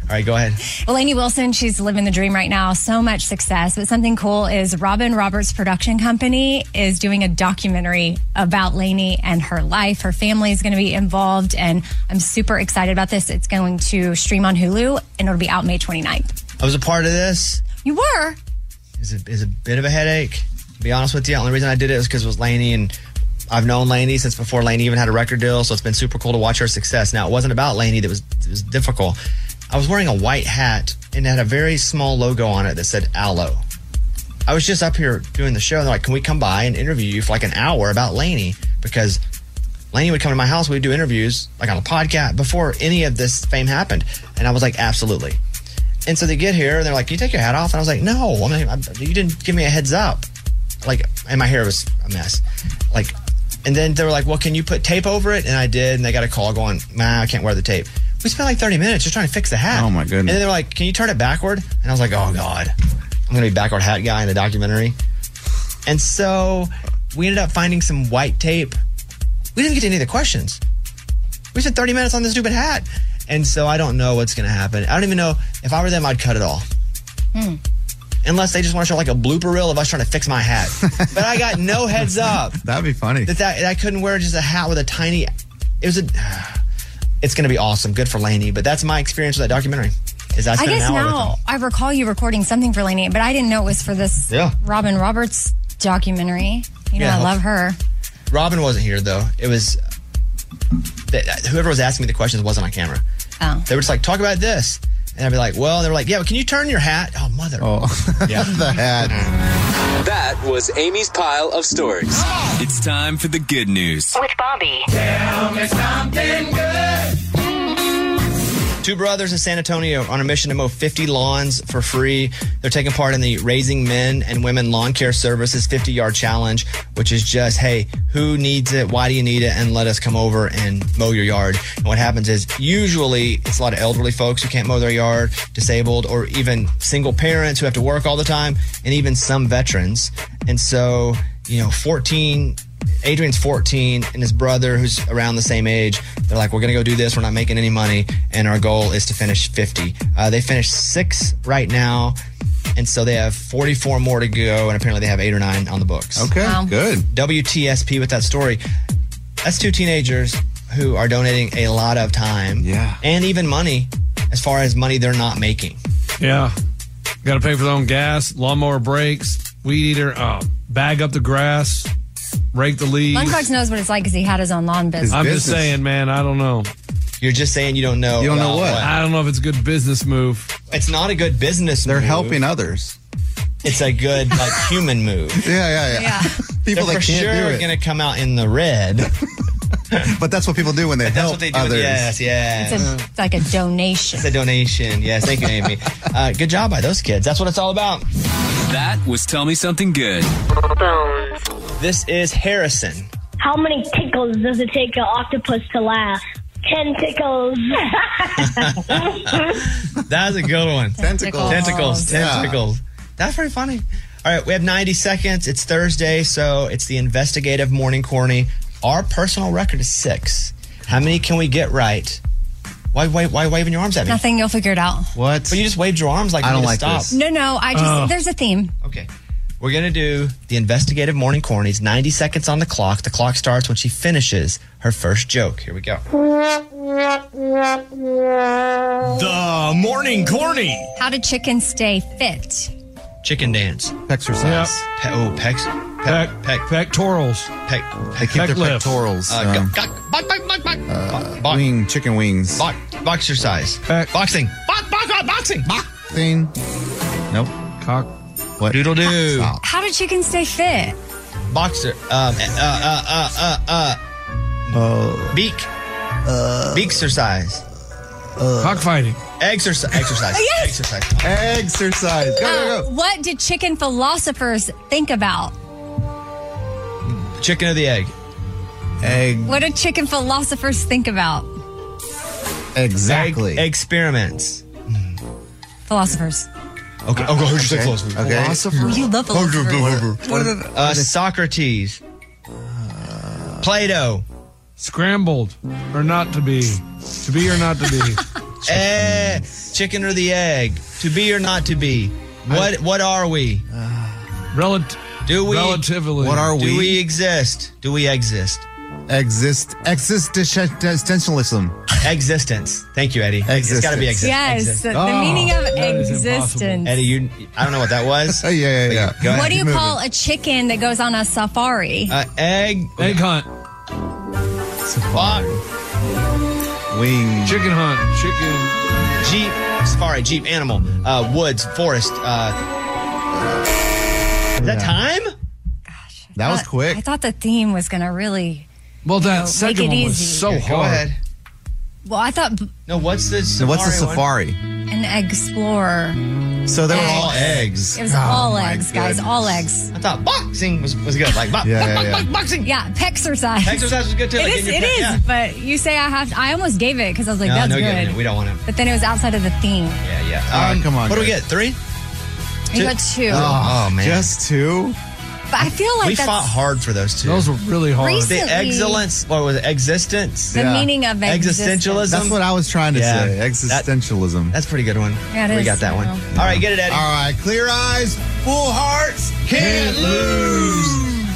All right, go ahead. Well, Lainey Wilson, she's living the dream right now. So much success. But something cool is Robin Roberts Production Company is doing a documentary about Lainey and her life. Her family is going to be involved, and I'm super excited about this. It's going to stream on Hulu, and it'll be out May twenty-ninth. I was a part of this. You were? It's a, it's a bit of a headache. To be honest with you, the only reason I did it was because it was Lainey, and I've known Lainey since before Lainey even had a record deal, so it's been super cool to watch her success. Now, it wasn't about Lainey that was, it was difficult. I was wearing a white hat and it had a very small logo on it that said Aloe. I was just up here doing the show and they're like, can we come by and interview you for like an hour about Lainey? Because Lainey would come to my house, we'd do interviews like on a podcast before any of this fame happened. And I was like, absolutely. And so they get here and they're like, can you take your hat off? And I was like, no, I mean, I, you didn't give me a heads up. Like, and my hair was a mess. Like, and then they were like, well, can you put tape over it? And I did. And they got a call going, nah, I can't wear the tape. We spent like thirty minutes just trying to fix the hat. Oh, my goodness. And then they were like, can you turn it backward? And I was like, oh, God. I'm going to be backward hat guy in the documentary. And so we ended up finding some white tape. We didn't get to any of the questions. We spent thirty minutes on this stupid hat. And so I don't know what's going to happen. I don't even know. If I were them, I'd cut it all. Hmm. Unless they just want to show like a blooper reel of us trying to fix my hat. But I got no heads up. That'd be funny. That, that I couldn't wear just a hat with a tiny... It was a... It's going to be awesome. Good for Lainey. But that's my experience with that documentary. Is I, I spent guess an hour with now them. I recall you recording something for Lainey, but I didn't know it was for this Yeah. Robin Roberts documentary. You know, Yeah, I love her. Robin wasn't here, though. It was... That, whoever was asking me the questions wasn't on camera. Oh. They were just like, talk about this. And I'd be like, well, they were like, yeah, but can you turn your hat? Oh, mother. Oh, yeah. the hat. That was Amy's pile of stories. It's time for the good news. With Bobby. Tell me something good. Two brothers in San Antonio on a mission to mow fifty lawns for free. They're taking part in the Raising Men and Women Lawn Care Services fifty-yard challenge, which is just, hey, who needs it? Why do you need it? And let us come over and mow your yard. And what happens is usually it's a lot of elderly folks who can't mow their yard, disabled, or even single parents who have to work all the time, and even some veterans. And so, you know, fourteen... Adrian's fourteen and his brother, who's around the same age, they're like, we're going to go do this. We're not making any money. And our goal is to finish fifty. Uh, they finished six right now. And so they have forty-four more to go. And apparently they have eight or nine on the books. Okay, Wow. good. W T S P with that story. That's two teenagers who are donating a lot of time. Yeah. And even money as far as money they're not making. Yeah. Got to pay for their own gas, lawnmower brakes, weed eater, uh, bag up the grass, rake the leaves. Lunchbox knows what it's like because he had his own lawn business. I'm just business. saying, man, I don't know. You're just saying you don't know. You don't know about what? I don't know if it's a good business move. It's not a good business They're move. helping others. It's a good, like, human move. Yeah, yeah, yeah. Yeah. People They're that for can't sure do it. going to come out in the red. But that's what people do when they That's help what they do. others. Yes, yes. It's, a, it's like a donation. It's a donation. Yes, thank you, Amy. Uh, good job by those kids. That's what it's all about. That was Tell Me Something Good. This is Harrison. How many tickles does it take an octopus to laugh? Ten tickles. That's a good one. Tentacles. Tentacles. Yeah. Tentacles. That's pretty funny. All right, we have ninety seconds. It's Thursday, so it's the investigative morning corny. Our personal record is six. How many can we get right? Why, why, why waving your arms at me? Nothing, you'll figure it out. What? But you just waved your arms like I you don't need to like stop. this. No, no, I just, Oh. there's a theme. Okay. We're going to do the investigative morning cornies. ninety seconds on the clock. The clock starts when she finishes her first joke. Here we go. The morning corny. How do chickens stay fit? Chicken dance. Exercise. Pe- oh, pecs. Peck, Peck. pectorals. Peck. They keep Peck their lift. pectorals. Uh, um, go- go- Box, box, box, box. uh, Box. wing, chicken wings. Box. Boxercise. Peck. Boxing. Box, box, box, boxing. Box. Thing. Nope. Cock. What? Doodle doo. Stop. How do chickens stay fit? Boxer. Um, uh, uh, uh, uh, uh. Oh. Beak. Uh. Beaksercise. Cockfighting. Exercise. Exercise. Yes. Exercise. Exercise. Go, Uh, go, go. what did chicken philosophers think about? Chicken or the egg? Egg. What do chicken philosophers think about? Exactly. Egg- experiments. Philosophers. Okay. Oh, go ahead. You say philosophy. Okay. You love philosophers. What are the, Uh, Socrates. Plato. Scrambled or not to be. To be or not to be. Eh, chicken or the egg? To be or not to be? What What are we? Relative. Do we? Relatively. What are Do we? we exist? Do we exist? Exist. Existentialism. Existence. Thank you, Eddie. It's got to be existence. Yes, the, the Oh, meaning of that is existence. Eddie, you. I don't know what that was. Oh, yeah, yeah, yeah. Go ahead. What do you Keep call a chicken that goes on a safari? Uh, egg. Egg hunt. Safari. Wing. Chicken hunt. Chicken. Jeep. Safari. Jeep. Animal. Uh, woods. Forest. Uh, is that time? That was Uh, quick. I thought the theme was going to really. Well, that Make second it one was easy. so Okay, hard. go ahead. Well, I thought b- No, what's the So safari what's the one? safari? an explorer. So they were Eggs. all eggs. It was Oh, all my eggs, guys. goodness. All eggs. I thought boxing was, was good. Like, bo- Yeah, yeah, yeah. boxing. Yeah, pexercise. Exercise was good too. It like is. getting It your is. pep- yeah. But you say I have. To, I almost gave it because I was like, No, "That's no good." giving it. We don't want to. But then it was outside of the theme. Yeah, yeah. All right, come on, What do we guys. get? Three? You got two. Oh, man. Just two? But I feel like we that's fought hard for those two. Those were really hard. Recently- The excellence. What was it? Existence. the Yeah. meaning of existence. Existentialism. That's what I was trying to Yeah. say. Existentialism. That's a pretty good one. Yeah, it we is. got that one. Well. All right, get it, Eddie. All right, clear eyes, full hearts, can't lose.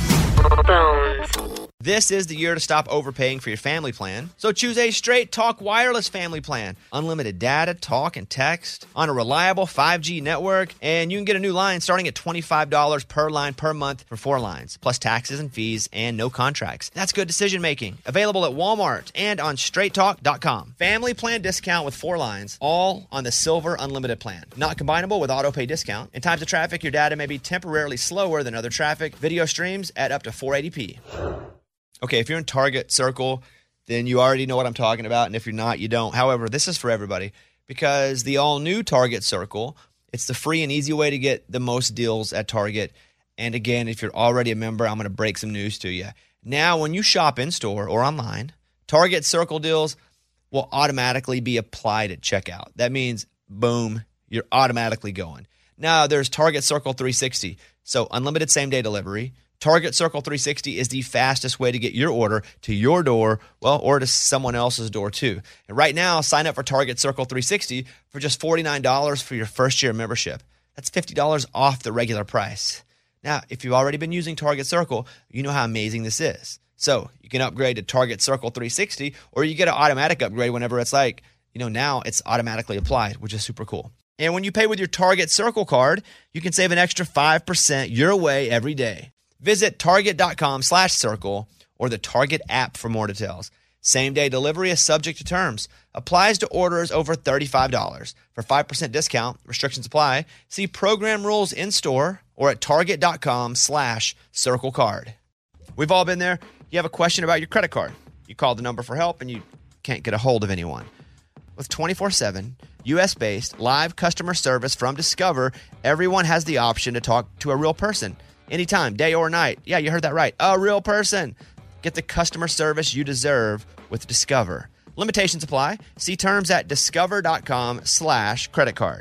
This is the year to stop overpaying for your family plan. So choose a Straight Talk Wireless family plan. Unlimited data, talk, and text on a reliable five G network. And you can get a new line starting at twenty-five dollars per line per month for four lines, plus taxes and fees and no contracts. That's good decision making. Available at Walmart and on straight talk dot com. Family plan discount with four lines, all on the Silver Unlimited plan. Not combinable with auto pay discount. In times of traffic, your data may be temporarily slower than other traffic. Video streams at up to four eighty p. Okay, if you're in Target Circle, then you already know what I'm talking about. And if you're not, you don't. However, this is for everybody because the all-new Target Circle, it's the free and easy way to get the most deals at Target. And again, if you're already a member, I'm going to break some news to you. Now, when you shop in-store or online, Target Circle deals will automatically be applied at checkout. That means, boom, you're automatically going. Now, there's Target Circle three sixty, so unlimited same-day delivery. Target Circle three sixty is the fastest way to get your order to your door, well, or to someone else's door too. And right now, sign up for Target Circle three sixty for just forty-nine dollars for your first year membership. That's fifty dollars off the regular price. Now, if you've already been using Target Circle, you know how amazing this is. So you can upgrade to Target Circle three sixty, or you get an automatic upgrade whenever it's like, you know, now it's automatically applied, which is super cool. And when you pay with your Target Circle card, you can save an extra five percent your way every day. Visit target.com slash circle or the Target app for more details. Same-day delivery is subject to terms. Applies to orders over thirty-five dollars. For five percent discount, restrictions apply. See program rules in-store or at target.com slash circle card. We've all been there. You have a question about your credit card. You call the number for help and you can't get a hold of anyone. With twenty-four seven, U S-based live customer service from Discover, everyone has the option to talk to a real person. Anytime, day or night. Yeah, you heard that right. A real person. Get the customer service you deserve with Discover. Limitations apply. See terms at discover.com slash credit card.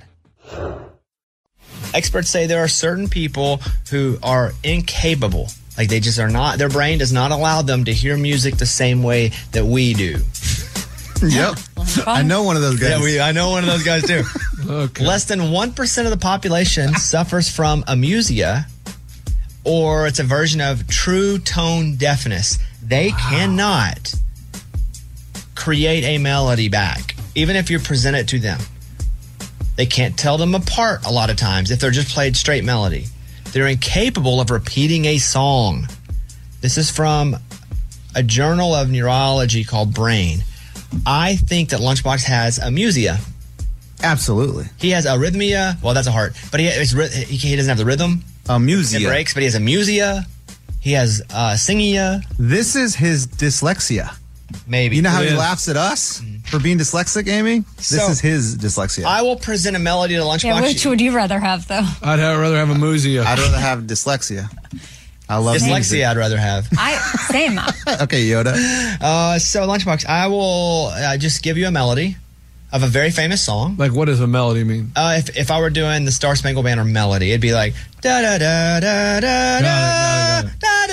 Experts say there are certain people who are incapable. Like they just are not, their brain does not allow them to hear music the same way that we do. Yep. I know one of those guys. Yeah, we, I know one of those guys too. Okay. Less than one percent of the population suffers from amusia, or it's a version of true tone deafness. They wow. cannot create a melody back, even if you present it to them. They can't tell them apart a lot of times if they're just played straight melody. They're incapable of repeating a song. This is from a journal of neurology called Brain. I think that Lunchbox has amusia. Absolutely. He has arrhythmia. Well, that's a heart. But he, has, he, he doesn't have the rhythm. Amusia. It breaks, but he has amusia. He has uh, singia. This is his dyslexia. Maybe. You know how it he is. laughs at us for being dyslexic, Amy? This So, is his dyslexia. I will present a melody to Lunchbox. Yeah, which would you rather have, though? I'd have, rather have a musia. I'd rather have dyslexia. I love Dyslexia music. I'd rather have. I same. Okay, Yoda. Uh, so, Lunchbox, I will uh, just give you a melody of a very famous song. Like, what does a melody mean? Uh, if if I were doing the Star Spangled Banner melody, it'd be like da da da da da da da da da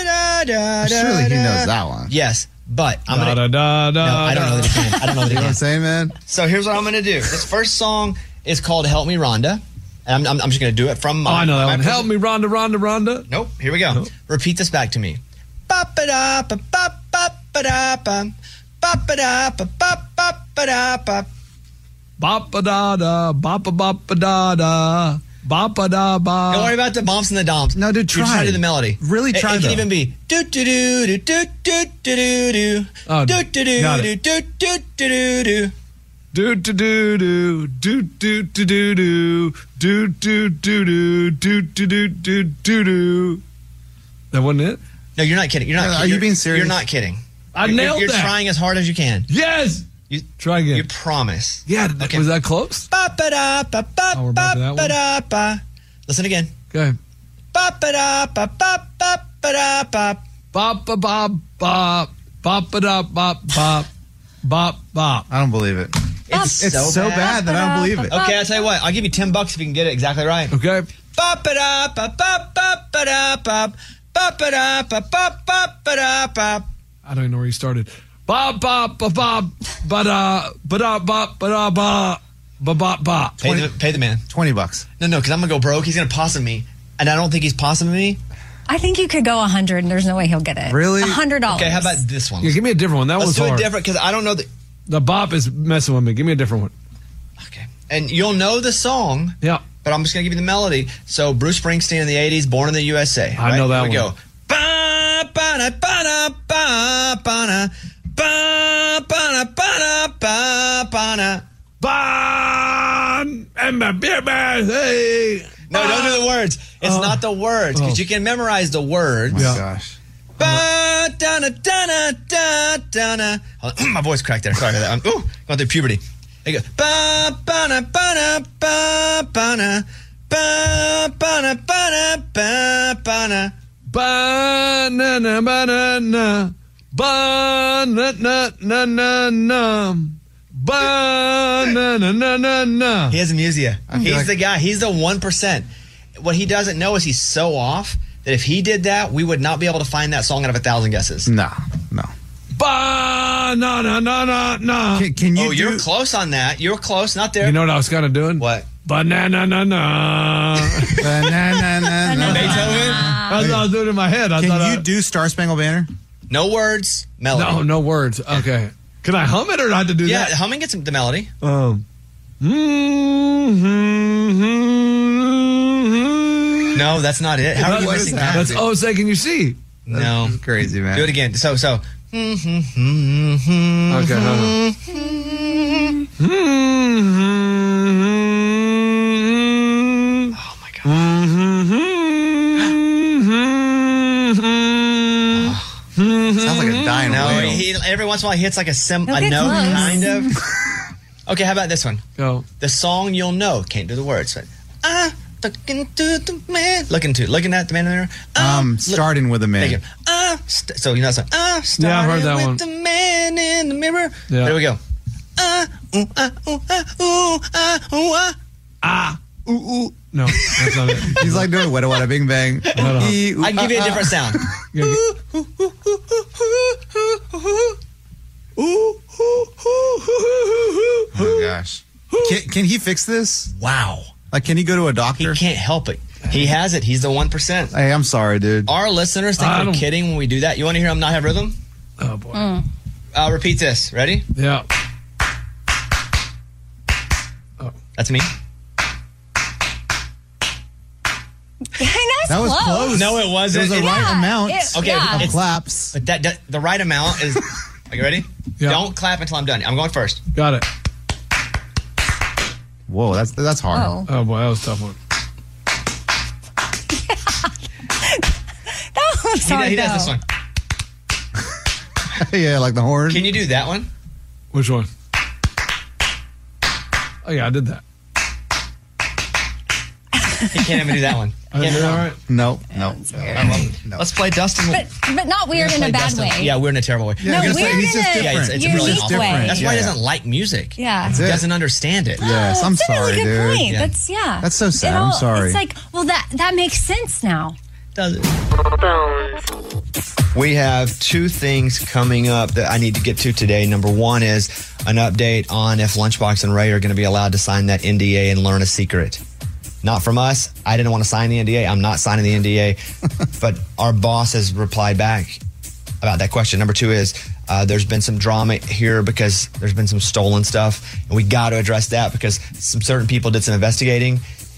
da, da, Surely he da. knows that one. Yes, but I'm Da, gonna. da, da, da, no, I don't know that he can. I don't know that he You know what I'm can. saying, man? So here's what I'm gonna do. This first song is called "Help Me, Rhonda." And I'm, I'm, I'm just gonna do it from my. Oh, I know that my one. Help me, Rhonda, Rhonda, Rhonda. Nope. Here we go. Repeat this back to me. Ba ba da ba ba ba ba da ba ba ba da ba ba ba ba da ba. Bop ba da da, bop ba bop ba da da, bop ba da ba. Don't worry about the bumps and the doms. No, dude, You just try. try to do the melody. Really It- try, It, can though. even be do do do do do do do do do Oh, do do got do it. do do do do. Do do do do do do do do do do do do do do do do do do do. That wasn't it? No, you're not kidding. You're not. Are you you're- being serious? You're not kidding. I You're- nailed You're that. trying as hard as you can. Yes. You Try again. You promise. Yeah. Okay. Was that close? Ba ba da ba ba Oh, we're ba back to that ba one? da ba. Listen again. Okay. Ba ba da ba ba ba ba da ba. Bop ba bop bop bop ba da bop bop bop bop. I don't believe it. It's, It's so bad that I don't believe it. Okay, I'll tell you what. I'll give you ten bucks if you can get it exactly right. Okay. Ba ba da ba ba ba ba da ba. Ba ba da ba ba ba ba da ba. I don't even know where you started. Bop bop ba bop ba da ba da bop ba da ba ba bop bop. Pay the, pay the man. twenty bucks. No, no, because I'm going to go broke. He's going to possum me. And I don't think he's possuming me. I think you could go a hundred and there's no way he'll get it. Really? A hundred dollars. Okay, how about this one? Yeah, give me a different one. That Let's was do hard. it different because I don't know the. The bop is messing with me. Give me a different one. Okay. And you'll know the song, Yeah. but I'm just going to give you the melody. So Bruce Springsteen in the eighties, Born in the U S A. I know that Here we one. go. Ba ba da ba da ba ba da ba ba da ba da ba ba da. Bon and my beer man. Hey. No, don't do the words. It's Oh. not the words because Oh. you can memorize the words. Oh my Yeah. gosh. Ba da da da da da da. Hold on. My voice cracked there. Sorry for that. I'm ooh, going through puberty. There you go. Ba ba da ba da ba ba da ba ba da ba da ba ba da. Banana, banana, banana, na na na, banana, na na na. He has amnesia. feel He's like- the guy. He's the one percent. What he doesn't know is he's so off that if he did that, we would not be able to find that song out of a thousand guesses. No, no. Banana, na na na. Can, can you Oh, do? you're close on that. You're close. Not there. You know what I was kind of doing? What? Banana, na na. Ba-na-na-na-na. Beethoven? That's what I was doing in my head. I Can thought you I, do Star Spangled Banner? No words. Melody. No, no words. Okay. Can I hum it or do I have to do Yeah, that? humming gets the melody. Um. No, that's not it. How are you What is missing that? that? That's oh, say, can you see? No. Crazy, man. Do it again. So, so. Okay. hold on. Oh my God. Sounds like a dying No, whale. he, every once in a while he hits like a sim, He'll a get note, close. kind of. Okay, how about this one? Go. The song you'll know. Can't do the words. But, ah, looking to the man. Looking to, looking at the man in the mirror. Ah, Um, look- starting with a Thank you. man. Ah, st- so you know that song. Ah, starting Yeah, I've heard that with one. the man in the mirror. Yeah. There we go. Ah, ooh, ah, ooh, ah, ooh, ah, ooh, ah. Ah. Ooh, ooh. No, that's not it. He's like doing wada wada bing bang. no. Ee, ooh, I can give you a ah, different sound. Yeah, get- ah. Oh gosh. Can, can he fix this? Wow. Like, can he go to a He doctor? can't help it. He has it. He's the one percent. Hey, I'm sorry, dude. Our listeners think I we're don't- kidding when we do that. You want to hear him not have rhythm? Oh boy. Uh, repeat this. Ready? Yeah. That's me. Nice That was close. No, it It wasn't. was the It- right Yeah, amount it- Okay, yeah. of it's- claps. But that, that the right amount is. Are you ready? Yeah. Don't clap until I'm done. I'm going first. Got it. Whoa, that's that's hard. Oh. Oh boy, that was a tough one. That was He, hard, he does this though. one. Yeah, like the horn. Can you do that one? Which one? Oh yeah, I did that. He can't even do that one. I did that right. No, no, no. no. Let's play Dustin. But but not weird in Play a bad Dustin. way. Yeah, weird in a terrible way. No, I was gonna say, weird he's in just a different. Yeah, it's, it's unique really It's awful. way. That's why he Yeah. doesn't like music. Yeah. That's He it. doesn't understand it. Yes, I'm That's a sorry, really good dude. point. Yeah. That's yeah. That's so sad. It I'm all- sorry. It's like, well, that that makes sense now. Does it? We have two things coming up that I need to get to today. Number one is an update on if Lunchbox and Ray are going to be allowed to sign that N D A and learn a secret. Not from us. I didn't want to sign the N D A. I'm not signing the N D A. But our boss has replied back about that question. Number two is uh, there's been some drama here because there's been some stolen stuff. And we got to address that because some certain people did some investigating.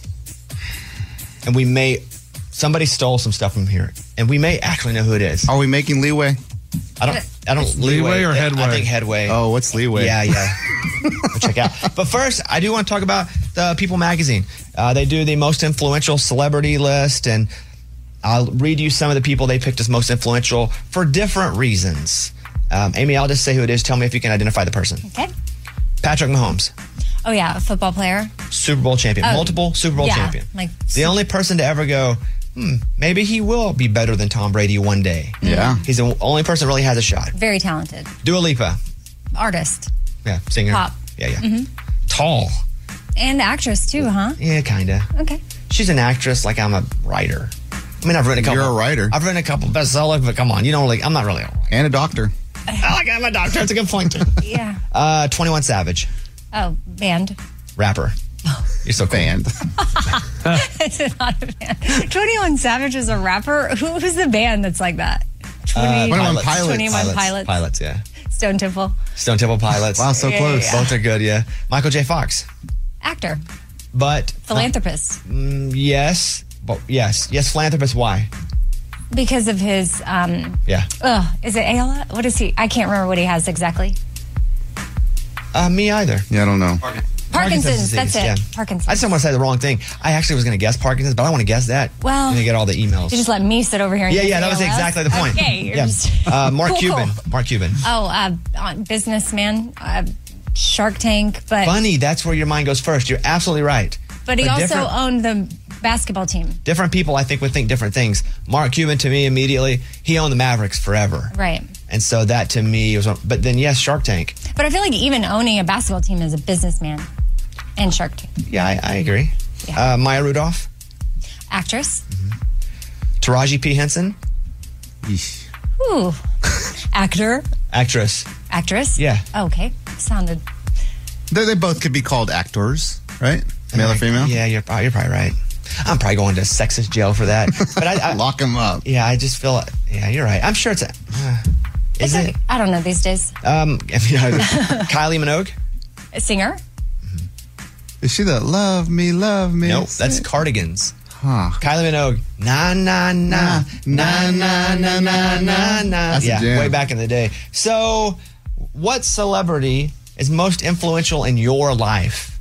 And we may... Somebody stole some stuff from here, and we may actually know who it is. Are we making leeway? I don't. I don't. Leeway or headway? I think headway. Oh, what's leeway? Yeah, yeah. We'll check out. But first, I do want to talk about the People magazine. Uh, they do the most influential celebrity list, and I'll read you some of the people they picked as most influential for different reasons. Um, Amy, I'll just say who it is. Tell me if you can identify the person. Okay. Patrick Mahomes. Oh, yeah, a football player. Super Bowl champion. Oh, Multiple Super Bowl yeah, champion. like the only person to ever go, hmm, maybe he will be better than Tom Brady one day. Yeah. He's the only person that really has a shot. Very talented. Dua Lipa. Artist. Yeah, singer. Pop. Yeah, yeah. Mhm. Tall. And actress, too, huh? Yeah, kind of. Okay. She's an actress like I'm a writer. I mean, I've written a couple. You're a writer. I've written a couple bestsellers, but come on, you don't really, I'm not really a writer. And a doctor. I like I'm a doctor. That's a good point, too. Yeah. Uh, twenty-one Savage. Oh, band. Rapper. You're so cool. Band. It's not a band. twenty-one Savage is a rapper. Who, who's the band that's like that? Uh, twenty-one Pilots. twenty-one Pilots. Pilots, yeah. Stone Temple. Stone Temple Pilots. Wow, so Yeah, close. yeah, yeah. Both are good, yeah. Michael J. Fox. Actor. But. Philanthropist. Mm, yes. But yes. Yes, philanthropist. Why? Because of his, um, Yeah. ugh, is it A L S? What is he? I can't remember what he has exactly. Uh, me either. Yeah, I don't know. Parkinson's, that's disease, it. yeah. Parkinson's. I just don't want to say the wrong thing. I actually was going to guess Parkinson's, but I don't want to guess that. Well, and you get all the emails. You just let me sit over here and Yeah, guess yeah, that was A L S? exactly the point. Okay, you're yeah. just... Uh, Mark Cool, Cuban. cool. Mark Cuban. Oh, uh, uh, businessman, uh, Shark Tank, but Funny, that's where your mind goes first. You're absolutely right. but he But also different- owned the basketball team. Different people, I think, would think different things. Mark Cuban, to me, immediately, he owned the Mavericks forever. Right. And so that, to me, was... But then, yes, Shark Tank. But I feel like even owning a basketball team is a businessman. And Shark Tank. Yeah, I, I agree. Yeah. Uh, Maya Rudolph. Actress. Taraji P. Henson. Ooh. Actor. Actress. Actress. Yeah. Oh, okay. Sounded. They, they both could be called actors, right? Male or female? Yeah, you're, probably- you're probably right. I'm probably going to sexist jail for that. But I, I Lock him up. Yeah, I just feel. Yeah, you're right. I'm sure it's. A, uh, is It's it? like- I don't know these days. Um, Kylie Minogue. A singer. Is she the love me, love me? Nope, that's Cardigans. Huh. Kylie Minogue. Na na na na na na na na na. That's a Yeah, jam. way back in the day. So, what celebrity is most influential in your life?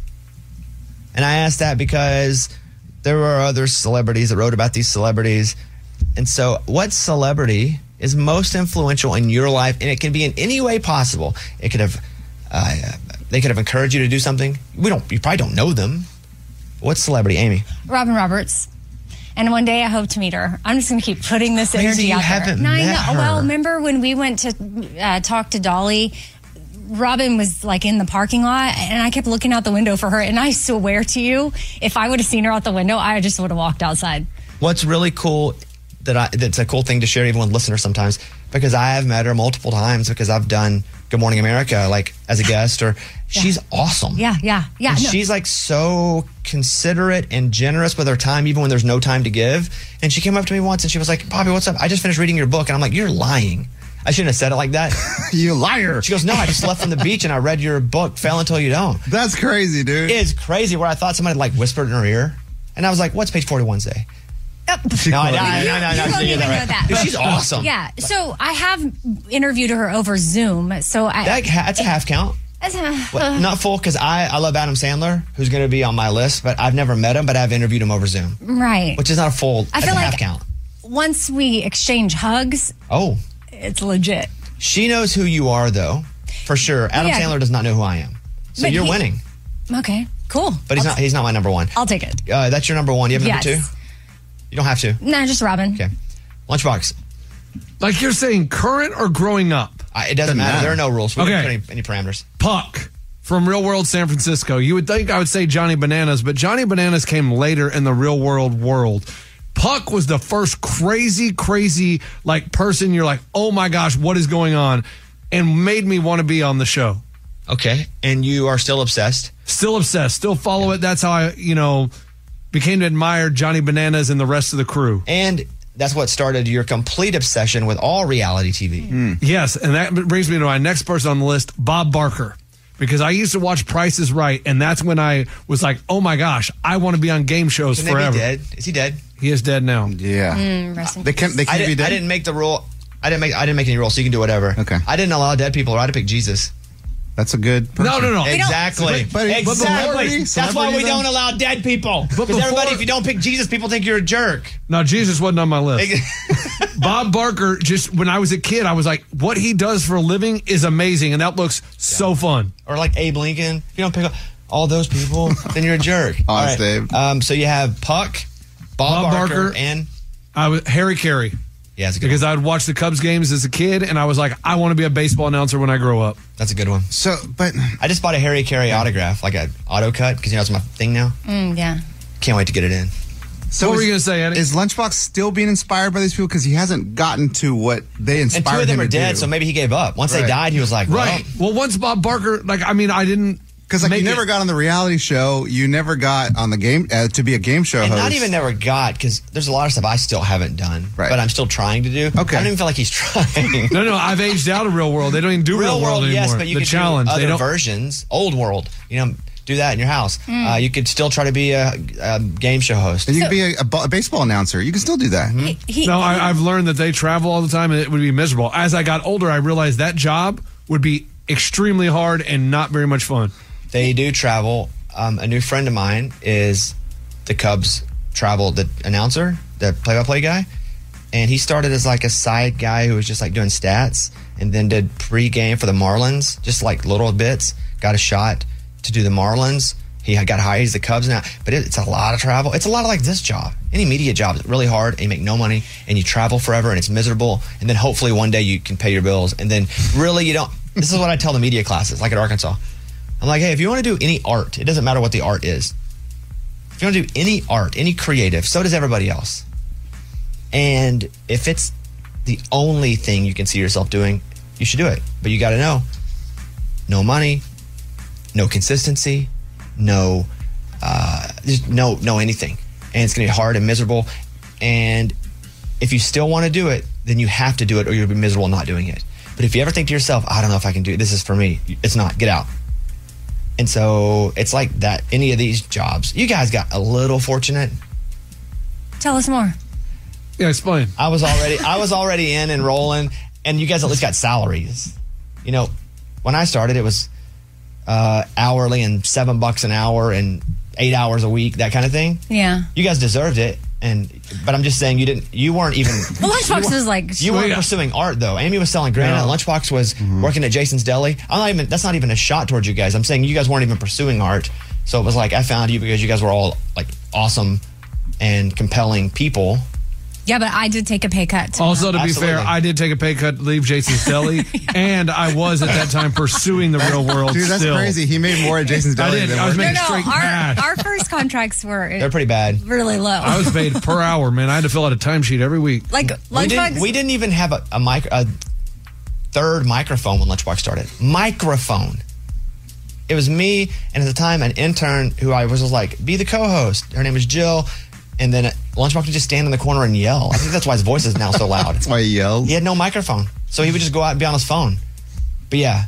And I asked that because there were other celebrities that wrote about these celebrities. And so, what celebrity is most influential in your life? And it can be in any way possible. It could have, uh, they could have encouraged you to do something. We don't, you probably don't know them. What celebrity, Amy? Robin Roberts. And one day I hope to meet her. I'm just going to keep putting this Crazy energy you out haven't there. No, I met know. her. Well, remember when we went to uh, talk to Dolly? Robin was like in the parking lot, and I kept looking out the window for her. And I swear to you, if I would have seen her out the window, I just would have walked outside. What's really cool that I that's a cool thing to share even with listeners sometimes, because I have met her multiple times because I've done Good Morning America like as a guest, or she's awesome. Yeah, yeah, yeah. And no. she's like so considerate and generous with her time, even when there's no time to give. And she came up to me once and she was like, Bobby, what's up? I just finished reading your book. And I'm like, you're lying. I shouldn't have said it like that. You liar. She goes, no, I just left from the beach and I read your book, Fail Until You Don't. That's crazy, dude. It's crazy where I thought somebody like whispered in her ear. And I was like, what's page forty-one say? Oh. No, no, no, no, no, You no. don't she even did know right. that. Dude, she's awesome. Yeah. So I have interviewed her over Zoom. So I. That, that's a half count. That's a- What, not full, because I, I love Adam Sandler, who's going to be on my list, but I've never met him, but I've interviewed him over Zoom, right. which is not a full, I that's feel a half like- count. Once we exchange hugs, Oh, it's legit. she knows who you are, though, for sure. Adam Yeah. Sandler does not know who I am. So But you're he- winning, Okay. Cool. but he's I'll not He's not my number one. I'll take it. Uh, that's your number one. You have a Yes. number two? You don't have to. No, just Robin. Okay. Lunchbox. Like you're saying current or growing up? I, it doesn't, Doesn't matter. matter. There are no rules. We Okay. don't put any, any parameters. Puck from Real World San Francisco. You would think I would say Johnny Bananas, but Johnny Bananas came later in the Real World world. Puck was the first crazy, crazy like person. You're like, oh my gosh, what is going on? And made me want to be on the show. Okay. And you are still obsessed? Still obsessed. Still follow it. That's how I, you know, became to admire Johnny Bananas and the rest of the crew. And that's what started your complete obsession with all reality T V. Mm. Yes. And that brings me to my next person on the list, Bob Barker. Because I used to watch Price is Right, and that's when I was like, oh my gosh, I want to be on game shows Can forever. He dead? Is he dead? He is dead now. Yeah. Mm, rest in They can't, they I, can't be did, dead. I didn't make the rule. I didn't make I didn't make any rules, so you can do whatever. Okay. I didn't allow dead people, or I'd pick Jesus. That's a good person. No, no, no. Exactly. But- but- but exactly. celebrity- That's why celebrity we then? don't allow dead people. But Because everybody, before- if you don't pick Jesus, people think you're a jerk. No, Jesus wasn't on my list. Bob Barker, just when I was a kid, I was like, what he does for a living is amazing, and that looks so fun. Or like Abe Lincoln. If you don't pick up all those people, then you're a jerk. All Honest, right. Abe. Um, so you have Puck, Bob, Bob Barker, Barker. and I was Harry Carey. yeah, that's a good Because one. I would watch the Cubs games as a kid, and I was like, I want to be a baseball announcer when I grow up. That's a good one. So, but I just bought a Harry Carey autograph, like an auto cut, because you know it's my thing now. Mm, yeah. Can't wait to get it in. so What were is- you gonna say, Eddie? Is Lunchbox still being inspired by these people? Because he hasn't gotten to what they And inspired two of them him are to dead, do. so maybe he gave up. Once they Right. died, he was like, well, Right. Well, once Bob Barker, like, I mean, I didn't. Because like make you never it- got on the reality show, you never got on the game uh, to be a game show and host. not even never got, because there's a lot of stuff I still haven't done, Right. but I'm still trying to do. Okay. I don't even feel like he's trying. No, no, I've aged out of real world. They don't even do real, world, anymore. yes, but you the could challenge. do they other don't. versions. Old world, you know, do that in your house. Uh, you could still try to be a, a game show host. And you can be a, a, bo- a baseball announcer. You can still do that. He, he, No, I, I've learned that they travel all the time, and it would be miserable. As I got older, I realized that job would be extremely hard and not very much fun. They do travel. Um, a new friend of mine is the Cubs travel the announcer, the play-by-play guy, and he started as like a side guy who was just like doing stats, and then did pre-game for the Marlins, just like little bits. Got a shot to do the Marlins. He got hired. He's the Cubs now, but it, it's a lot of travel. It's a lot of like this job. Any media job is really hard, and you make no money, and you travel forever, and it's miserable. And then hopefully one day you can pay your bills, and then really you don't. This is what I tell the media classes, like at Arkansas. I'm like, hey, if you want to do any art, it doesn't matter what the art is. If you want to do any art, any creative, so does everybody else. And if it's the only thing you can see yourself doing, you should do it. But you got to know, no money, no consistency, no, uh, just no, no anything. And it's going to be hard and miserable. And if you still want to do it, then you have to do it, or you'll be miserable not doing it. But if you ever think to yourself, I don't know if I can do it, this is for me, it's not, get out. And so it's like that, any of these jobs. You guys got a little fortunate. Tell us more. Yeah, explain. I was already I was already in and rolling, and you guys at least got salaries. You know, when I started, it was uh, hourly and seven bucks an hour and eight hours a week, that kind of thing. Yeah. You guys deserved it, and but I'm just saying you didn't. You weren't even. Well, Lunchbox was like, You weren't pursuing art though. Amy was selling granite. No. Lunchbox was working at Jason's Deli. I'm not even. That's not even a shot towards you guys. I'm saying you guys weren't even pursuing art. So it was like I found you because you guys were all like awesome and compelling people. yeah, but I did take a pay cut. Also, to be Absolutely. fair, I did take a pay cut to leave Jason's Deli, and I was at that time pursuing the real world. Dude, that's still. crazy. He made more at Jason's I Deli did. than I was we're- no, making no, straight cash. our, our first contracts were They're pretty bad. really low. I was paid per hour, man. I had to fill out a timesheet every week. like We didn't, Lunchbox. we didn't even have a, a, mic, a third microphone when Lunchbox started. Microphone. It was me, and at the time, an intern who I was, was like, be the co-host. Her name was Jill. And then Lunchbox would just stand in the corner and yell. I think that's why his voice is now so loud. That's why he yelled. He had no microphone, so he would just go out and be on his phone. But yeah,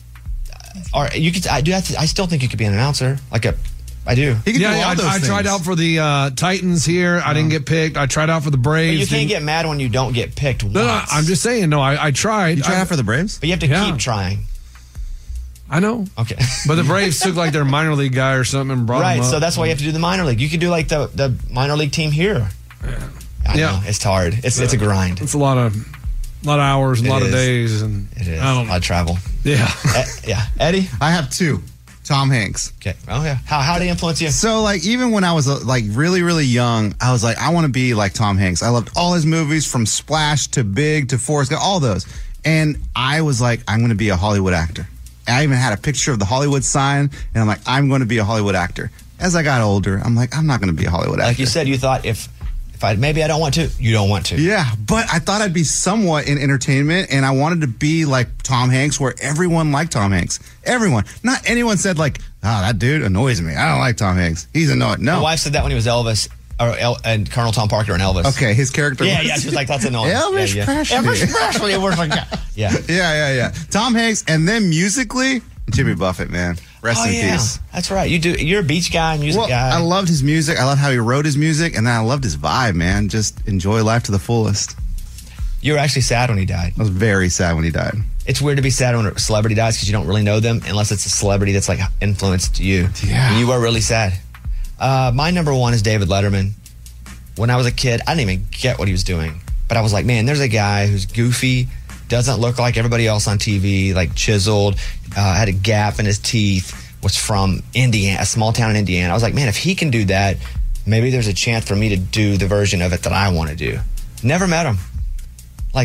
or you could. I do. Have to, I still think you could be an announcer, like a. I do. He could Yeah, do yeah, all I, those I things. tried out for the uh, Titans here. I didn't get picked. I tried out for the But Braves. you can't Didn't- get mad when you don't get picked once. No, no, I'm just saying. No, I, I tried. You tried I, out for the Braves? But you have to Yeah. keep trying. I know. Okay. But the Braves took like their minor league guy or something and brought Right, him up. so that's why you have to do the minor league. You could do like the, the minor league team here. Yeah. I Yeah. know, it's hard. It's it's a grind. It's a lot of, lot of hours and a It lot of is. days, and It is. I don't I travel. Yeah. Eh, yeah. Eddie? I have two. Tom Hanks. Okay. Oh, yeah. How, how did he influence you? So, like, even when I was uh, like really, really young, I was like, I want to be like Tom Hanks. I loved all his movies, from Splash to Big to Forrest Gump, all those. And I was like, I'm going to be a Hollywood actor. I even had a picture of the Hollywood sign, and I'm like, I'm going to be a Hollywood actor. As I got older, I'm like, I'm not going to be a Hollywood actor. Like you said, you thought if If I, maybe I don't want to. You don't want to. Yeah, but I thought I'd be somewhat in entertainment, and I wanted to be like Tom Hanks, where everyone liked Tom Hanks. Everyone. Not anyone said like, oh, that dude annoys me. I don't like Tom Hanks. He's annoying. No. My wife said that when he was Elvis, or El- and Colonel Tom Parker and Elvis. Okay, his character. Yeah, was, yeah, she was like, that's annoying. Elvis yeah, yeah. Presley. Elvis Presley. was like, yeah. Yeah, yeah, yeah. Tom Hanks, and then musically, Jimmy Buffett, man. Rest oh, in yeah. peace. That's right. You do. You're a beach guy, music well, guy. I loved his music. I loved how he wrote his music, and then I loved his vibe, man. Just enjoy life to the fullest. You were actually sad when he died. I was very sad when he died. It's weird to be sad when a celebrity dies because you don't really know them unless it's a celebrity that's like influenced you. Yeah. And you were really sad. Uh, my number one is David Letterman. When I was a kid, I didn't even get what he was doing. But I was like, man, there's a guy who's goofy, doesn't look like everybody else on T V, like chiseled, uh, had a gap in his teeth, was from Indiana, a small town in Indiana. I was like, man, if he can do that, maybe there's a chance for me to do the version of it that I want to do. Never met him. Like,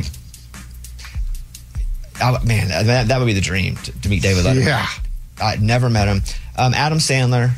I, man, that, that would be the dream to, to meet David Letterman. Yeah. I never met him. Um, Adam Sandler,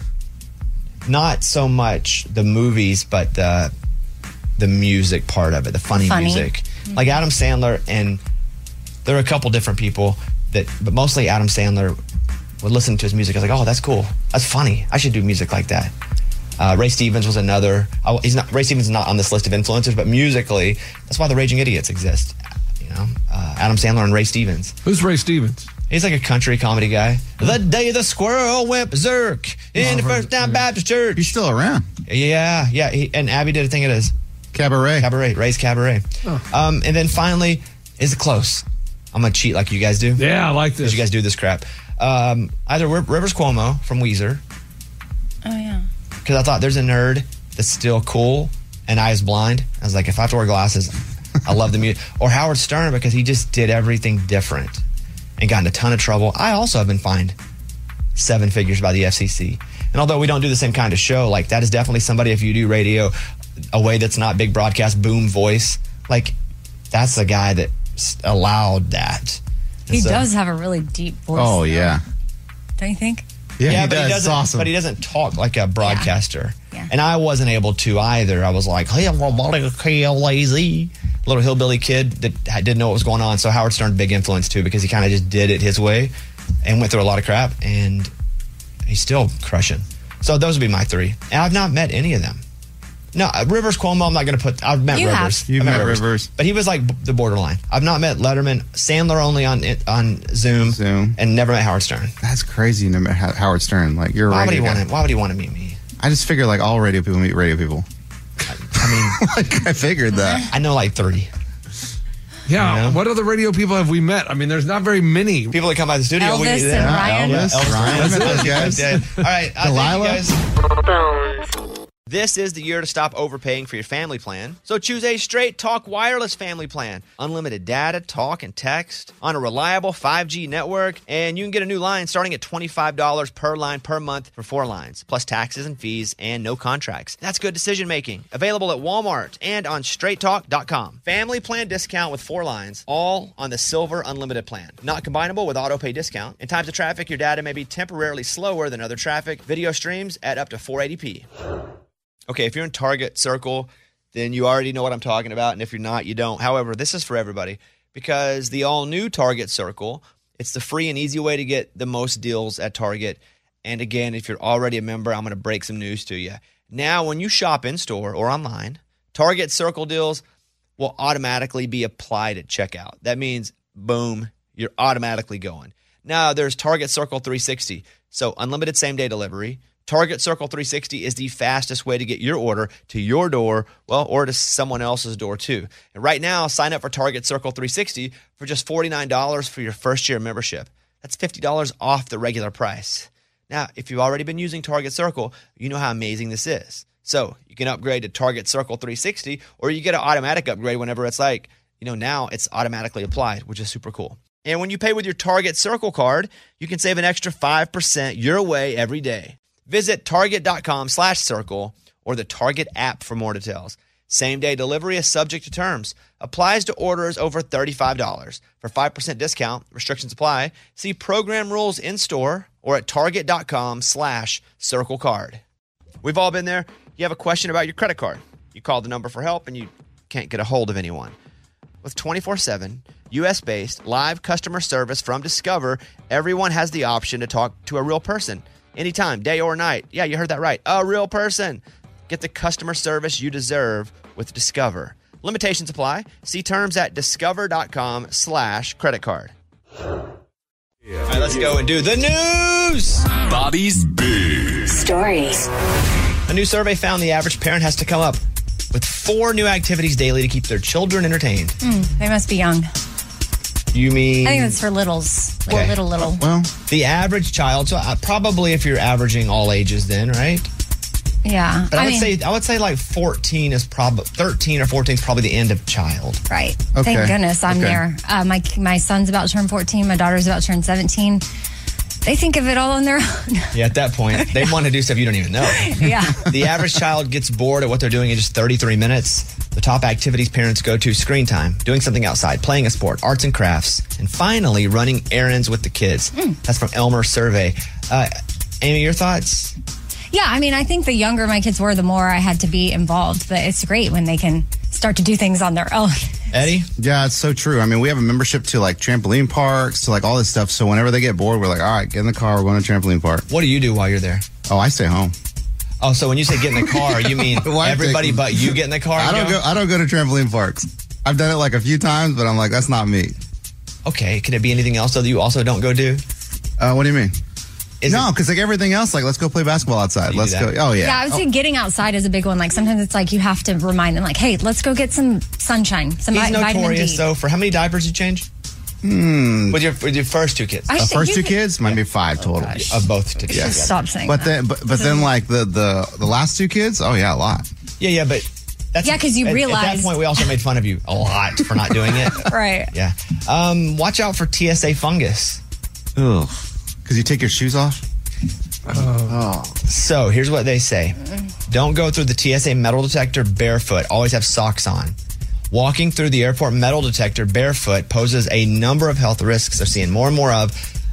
not so much the movies, but the the music part of it, the funny, Funny. music. Mm-hmm. Like Adam Sandler, and there are a couple different people that, but mostly Adam Sandler would listen to his music. I was like, oh, that's cool. That's funny. I should do music like that. Uh, Ray Stevens was another. Oh, he's not. Ray Stevens is not on this list of influencers, but musically, that's why the Raging Idiots exist. You know, uh, Adam Sandler and Ray Stevens. Who's Ray Stevens? He's like a country comedy guy. The day the squirrel went berserk in the First Down Baptist Church. He's still around. Yeah, yeah. He, and Abby did a thing. It is Cabaret. Cabaret. Ray's Cabaret. Oh. Um, and then finally, is it close? I'm gonna cheat like you guys do. Yeah, I like this. You guys do this crap. Um, either Rivers Cuomo from Weezer. Oh, yeah. Because I thought there's a nerd that's still cool and I is blind. I was like, if I have to wear glasses, I love the music. Or Howard Stern, because he just did everything different and got in a ton of trouble. I also have been fined seven figures by the F C C. And although we don't do the same kind of show, like that is definitely somebody, if you do radio a way that's not big broadcast boom voice, like that's the guy that allowed that. And He so- does have a really deep voice. Oh, yeah. Don't you think? Yeah, Yeah, he but does. he It's doesn't. awesome. But he doesn't talk like a broadcaster. Yeah. And I wasn't able to either. I was like, hey, I'm lazy little hillbilly kid that had- didn't know what was going on. So Howard Stern, big influence too, because he kind of just did it his way and went through a lot of crap, and he's still crushing. So those would be my three. And I've not met any of them. No, uh, Rivers Cuomo, I'm not going to put. I've met You have. Rivers. You've I've met Rivers. but he was like b- the borderline. I've not met Letterman, Sandler only on on Zoom, Zoom. and never met Howard Stern. That's crazy. You never met Ho- Howard Stern. Like, you're a Why would he radio want guy. to? Why would he want to meet me? I just figure like all radio people meet radio people. I mean, like I figured that. I know like thirty Yeah. You know? What other radio people have we met? I mean, there's not very many. people that come by the studio. Elvis we, and yeah, Ryan. Elvis, Elvis, Ryan, I met those guys. Yeah. All right, uh, Delilah. thank you guys. This is the year to stop overpaying for your family plan. So choose a Straight Talk Wireless family plan. Unlimited data, talk, and text on a reliable five G network. And you can get a new line starting at twenty-five dollars per line per month for four lines, plus taxes and fees and no contracts. That's good decision making. Available at Walmart and on straight talk dot com. Family plan discount with four lines, all on the Silver Unlimited plan. Not combinable with auto pay discount. In times of traffic, your data may be temporarily slower than other traffic. Video streams at up to four eighty p. Okay, if you're in Target Circle, then you already know what I'm talking about. And if you're not, you don't. However, this is for everybody because the all-new Target Circle, it's the free and easy way to get the most deals at Target. And again, if you're already a member, I'm going to break some news to you. Now, when you shop in-store or online, Target Circle deals will automatically be applied at checkout. That means, boom, you're automatically going. Now, there's Target Circle three sixty, so unlimited same-day delivery. Target Circle three sixty is the fastest way to get your order to your door, well, or to someone else's door too. And right now, sign up for Target Circle three sixty for just forty-nine dollars for your first year membership. That's fifty dollars off the regular price. Now, if you've already been using Target Circle, you know how amazing this is. So you can upgrade to Target Circle three sixty, or you get an automatic upgrade whenever it's like, you know, now it's automatically applied, which is super cool. And when you pay with your Target Circle card, you can save an extra five percent your way every day. Visit target.com slash circle or the Target app for more details. Same-day delivery is subject to terms. Applies to orders over thirty-five dollars. For five percent discount, restrictions apply. See program rules in-store or at target.com slash circle card. We've all been there. You have a question about your credit card. You call the number for help and you can't get a hold of anyone. With twenty-four seven, U S-based live customer service from Discover, everyone has the option to talk to a real person anytime, day or night. Yeah, you heard that right. A real person. Get the customer service you deserve with Discover. Limitations apply. See terms at discover.com slash credit card. All right, let's go and do the news. Bobby's Big Stories. A new survey found the average parent has to come up with four new activities daily to keep their children entertained. Mm, they must be young. You mean? I think that's for littles. Like Okay. little, little. Well, the average child, so uh, probably if you're averaging all ages then, right? Yeah. But I, I would mean, say I would say like fourteen is probably thirteen or fourteen is probably the end of child. Right. Okay. Thank goodness I'm Okay. there. Uh, my my son's about to turn fourteen. My daughter's about to turn seventeen. They think of it all on their own. Yeah, at that point, they want to do stuff you don't even know. Yeah. The average child gets bored at what they're doing in just thirty-three minutes. The top activities parents go to: screen time, doing something outside, playing a sport, arts and crafts, and finally running errands with the kids. Mm. That's from Elmer Survey. Uh, Amy, your thoughts? Yeah, I mean, I think the younger my kids were, the more I had to be involved. But it's great when they can start to do things on their own. Eddie? Yeah, it's so true. I mean, we have a membership to like trampoline parks, to like all this stuff. So whenever they get bored, we're like, all right, get in the car, we're going to a trampoline park. What do you do while you're there? Oh, I stay home. Oh, so when you say get in the car, you mean Wife everybody takes me. but you get in the car? I and don't go. I don't go to trampoline parks. I've done it like a few times, but I'm like, that's not me. Okay, can it be anything else though that you also don't go do? Uh, what do you mean? no, because like everything else, like let's go play basketball outside. You Let's do go. that? Oh yeah. Yeah, I would say getting outside is a big one. Like sometimes it's like you have to remind them, like, hey, let's go get some sunshine, some He's vi- vitamin notorious D. though for how many diapers you change? Hmm. With your with your first two kids. I The should- first you two could- kids might be five total. Of both together. should stop saying But that. then, but, but then, like the the the last two kids. Oh yeah, a lot. Yeah, yeah, but that's Yeah, 'cause you at, At realize- that point, we also made fun of you a lot for not doing it. Right. Yeah. Um, watch out for T S A fungus. Ugh. Because you take your shoes off. Oh. So here's what they say: don't go through the T S A metal detector barefoot. Always have socks on. Walking through the airport metal detector barefoot poses a number of health risks. They're seeing more and more of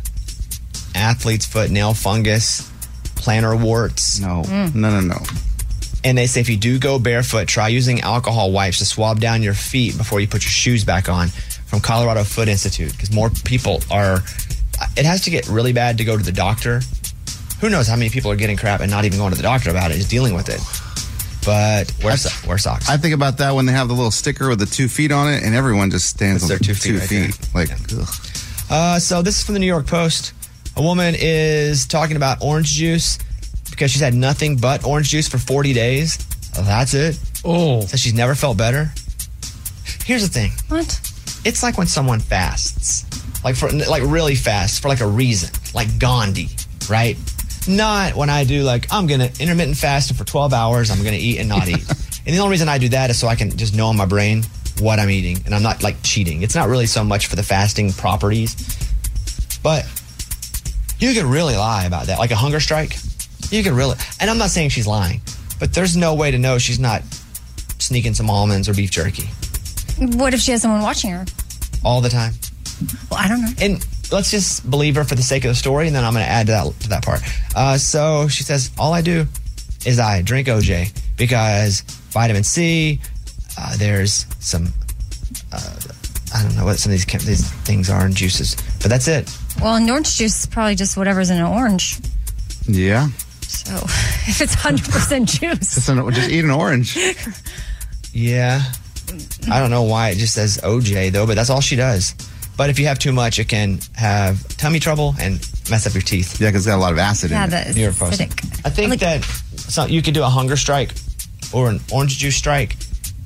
athlete's foot, nail fungus, plantar warts. No, no, no, no. And they say if you do go barefoot, try using alcohol wipes to swab down your feet before you put your shoes back on. From Colorado Foot Institute, because more people are. It has to get really bad to go to the doctor. Who knows how many people are getting crap and not even going to the doctor about it, just dealing with it. But wear, so- wear socks. I think about that when they have the little sticker with the two feet on it, and everyone just stands Puts on their two feet right there. Like, ugh. Uh, so this is from the New York Post. A woman is talking about orange juice because she's had nothing but orange juice for forty days. Oh, that's it. Oh. So she's never felt better. Here's the thing. What? It's like when someone fasts, like for like really fast for like a reason, like Gandhi, right? Not when I do like I'm gonna intermittent fast and for twelve hours I'm gonna eat and not eat. And the only reason I do that is so I can just know in my brain what I'm eating, and I'm not like cheating. It's not really so much for the fasting properties, but you could really lie about that, like a hunger strike. You could really, and I'm not saying she's lying, but there's no way to know she's not sneaking some almonds or beef jerky What if she has someone watching her? all the time. Well, I don't know. And let's just believe her for the sake of the story, and then I'm going to add to that, to that part. Uh, so she says, all I do is I drink O J because vitamin C, uh, there's some, uh, I don't know what some of these, chem- these things are in juices, but that's it. Well, an orange juice is probably just whatever's in an orange. Yeah. So if it's one hundred percent juice. Just, an, just eat an orange. Yeah. I don't know why it just says O J, though, but that's all she does. But if you have too much, it can have tummy trouble and mess up your teeth. Yeah, because it's got a lot of acid Yeah, in the it. New York Post. acidic. I think that so you could do a hunger strike or an orange juice strike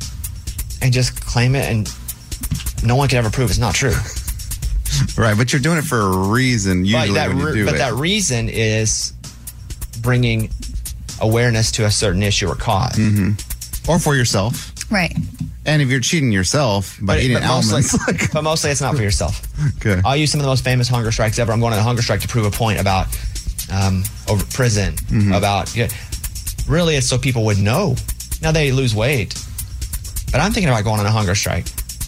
and just claim it, and no one can ever prove it's not true. Right, but you're doing it for a reason usually but that, when you re- do but it. that reason is bringing awareness to a certain issue or cause. Mm-hmm. Or for yourself. Right. And if you're cheating yourself by But, eating but, mostly, almonds. but mostly it's not for yourself. Okay. I'll use some of the most famous hunger strikes ever. I'm going on a hunger strike to prove a point about um, over prison, Mm-hmm. about yeah, really it's so people would know. Now they lose weight, but I'm thinking about going on a hunger strike.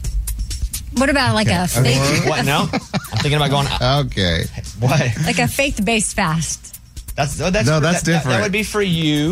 What about like a Okay. faith, What? No, I'm thinking about going. Okay. What? like a faith-based fast? That's oh, that's No, for- that's that, that- That different. would be for you.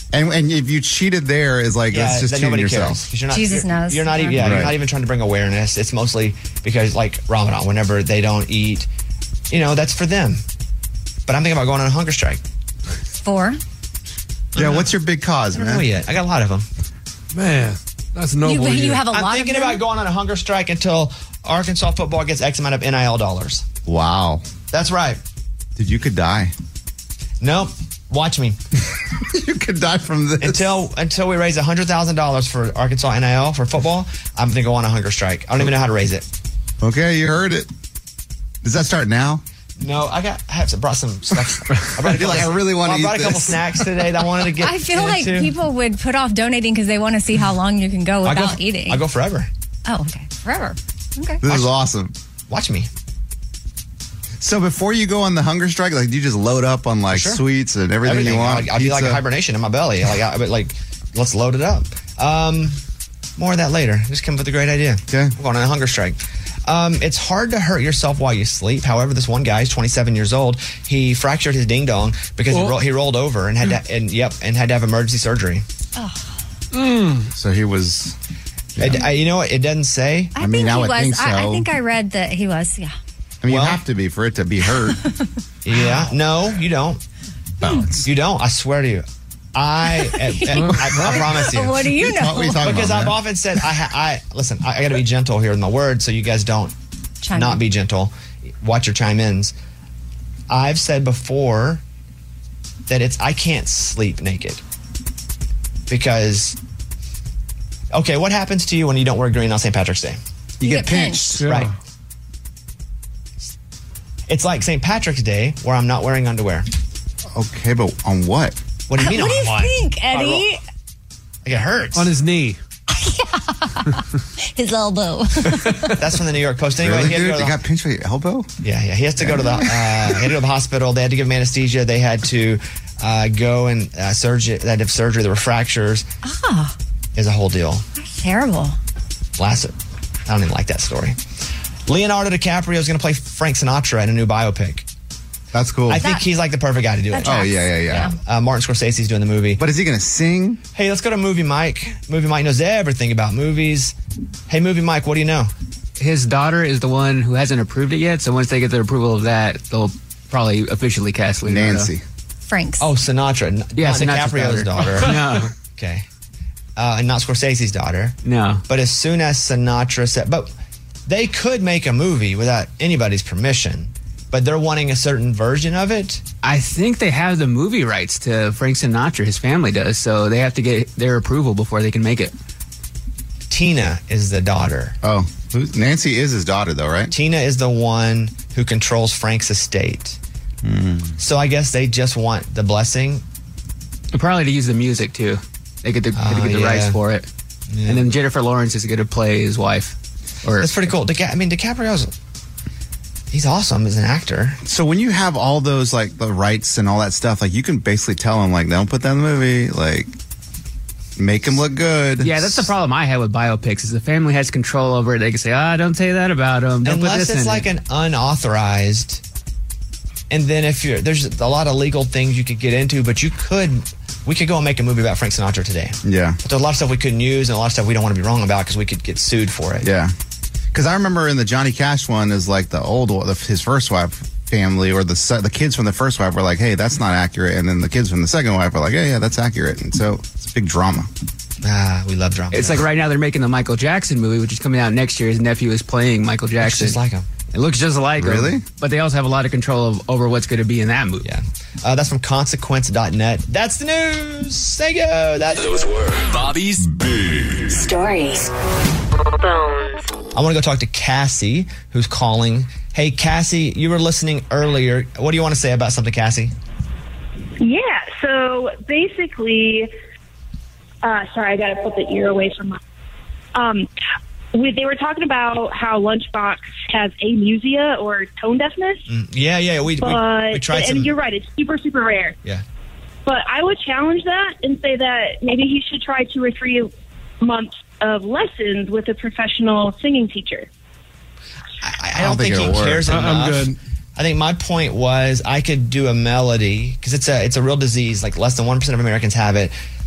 And and if you cheated there, is like Yeah, that's just that cheating nobody yourself. cares. 'Cause You're not, Jesus you're, knows. You're not even. Yeah, Right. you're not even trying to bring awareness. It's mostly because, like Ramadan, whenever they don't eat, you know, that's for them. But I'm thinking about going on a hunger strike. Four. Yeah, what's your big cause, I don't man? know yet. I got a lot of them. Man, that's noble. You- of you have a I'm lot of thinking them? about going on a hunger strike until Arkansas football gets X amount of N I L dollars. Wow. That's right. Dude, you could die. Nope. Watch me. You could die from this. Until until we raise one hundred thousand dollars for Arkansas N I L for football, I'm going to go on a hunger strike. I don't even know how to raise it. Okay, you heard it. Does that start now? No, I got. I have to, brought some stuff. I brought a You're like, couple- I really wanna I brought eat a couple this. snacks today that I wanted to get. I feel like into. people would put off donating because they want to see how long you can go I without go, eating. I go forever. Oh, okay. Forever. Okay. This is awesome. Watch me. So before you go on the hunger strike, like, do you just load up on like Sure. sweets and everything, Everything. you want? I'll, I'll be like a Pizza? hibernation in my belly. Like, I, but like, let's load it up. Um, more of that later. Just come up with a great idea. Okay. We're going on a hunger strike. Um, it's hard to hurt yourself while you sleep. However, this one guy is twenty-seven years old. He fractured his ding dong because he, Oh. ro- he rolled over and had to, and yep, and had to have emergency surgery. So he was. It- I- you know what? It doesn't say. I, I mean, think I he would was. think I, I so. think I read that he was. Yeah. I mean, Well- you have to be for it to be hurt. Yeah. No, you don't. Oh, it's- You don't. I swear to you. I, I, I, I promise you. What do you know? What are you talking Because about, I've man? often said, I, ha- I listen. I, I got to be gentle here in my words, so you guys don't Chime not in. be gentle. Watch your chime ins. I've said before that it's I can't sleep naked because. Okay, what happens to you when you don't wear green on Saint Patrick's Day? You, You get get pinched. Yeah. Right. It's like Saint Patrick's Day where I'm not wearing underwear. Okay, but on what? What do you mean? What do on you what? think, Eddie? Like it hurts. On his knee. His elbow. That's from the New York Post. Anyway, Really, he had to dude? go to You the- got pinched by your elbow? Yeah, yeah. He has to go to the uh, he had to go to the hospital. They had to give him anesthesia. They had to uh, go and uh, surgery. They had to have surgery. There were fractures. Ah, Is a whole deal. that's terrible. Lasted. I don't even like that story. Leonardo DiCaprio is going to play Frank Sinatra in a new biopic. That's cool. I think That- he's like the perfect guy to do that it. tracks. Oh, yeah, yeah, yeah. Uh, Martin Scorsese's doing the movie. But is he going to sing? Hey, let's go to Movie Mike. Movie Mike knows everything about movies. Hey, Movie Mike, what do you know? His daughter is the one who hasn't approved it yet. So once they get their approval of that, they'll probably officially cast Leonardo. Nancy. Frank's. Oh, Sinatra. N- Yeah, not Sinatra's DiCaprio's daughter. daughter. No. Okay. Uh, and not Scorsese's daughter. No. But as soon as Sinatra said, but they could make a movie without anybody's permission, but they're wanting a certain version of it. I think they have the movie rights to Frank Sinatra. His family does. So they have to get their approval before they can make it. Tina is the daughter. Oh, who- Nancy is his daughter, though, right? Tina is the one who controls Frank's estate. So I guess they just want the blessing. And probably to use the music too. They get the, Oh, get the yeah. rights for it. Yeah. And then Jennifer Lawrence is going to play his wife. Or That's pretty cool. Dica- I mean, DiCaprio's he's awesome as an actor. So when you have all those, like, the rights and all that stuff, like, you can basically tell him, like, don't put that in the movie. Like, make him look good. Yeah, that's the problem I had with biopics. Is the family has control over it. They can say, "Ah, don't say that about him. Don't put Unless this it's in like it." an unauthorized. And then if you're there's a lot of legal things you could get into, but you could we could go and make a movie about Frank Sinatra today. Yeah. But there's a lot of stuff we couldn't use and a lot of stuff we don't want to be wrong about because we could get sued for it. Yeah. Because I remember in the Johnny Cash one is like the old, the, his first wife family or the se- the kids from the first wife were like, hey, that's not accurate. And then the kids from the second wife were like, yeah, yeah, that's accurate. And so it's a big drama. Ah, we love drama. It's like right now they're making the Michael Jackson movie, which is coming out next year. His nephew is playing Michael Jackson. just like him. It looks just like him. Really? But they also have a lot of control of, over what's going to be in that movie. Yeah. Uh, that's from consequence dot net. That's the news. Thank you. That's Those were Bobby's Big Stories. I want to go talk to Cassie, who's calling. Hey, Cassie, you were listening earlier. What do you want to say about something, Cassie? Yeah, so basically, uh, sorry, I got to put the ear away from my. Um, we, they were talking about how Lunchbox has amusia or tone deafness, Mm, yeah, yeah. We, but we, we tried and some. you're right, it's super, super rare. Yeah. But I would challenge that and say that maybe he should try two or three months of lessons with a professional singing teacher. I, I don't, think, he cares enough. I'm good. I think my point was I could do a melody because it's a it's a real disease. Like less than one percent of Americans have it.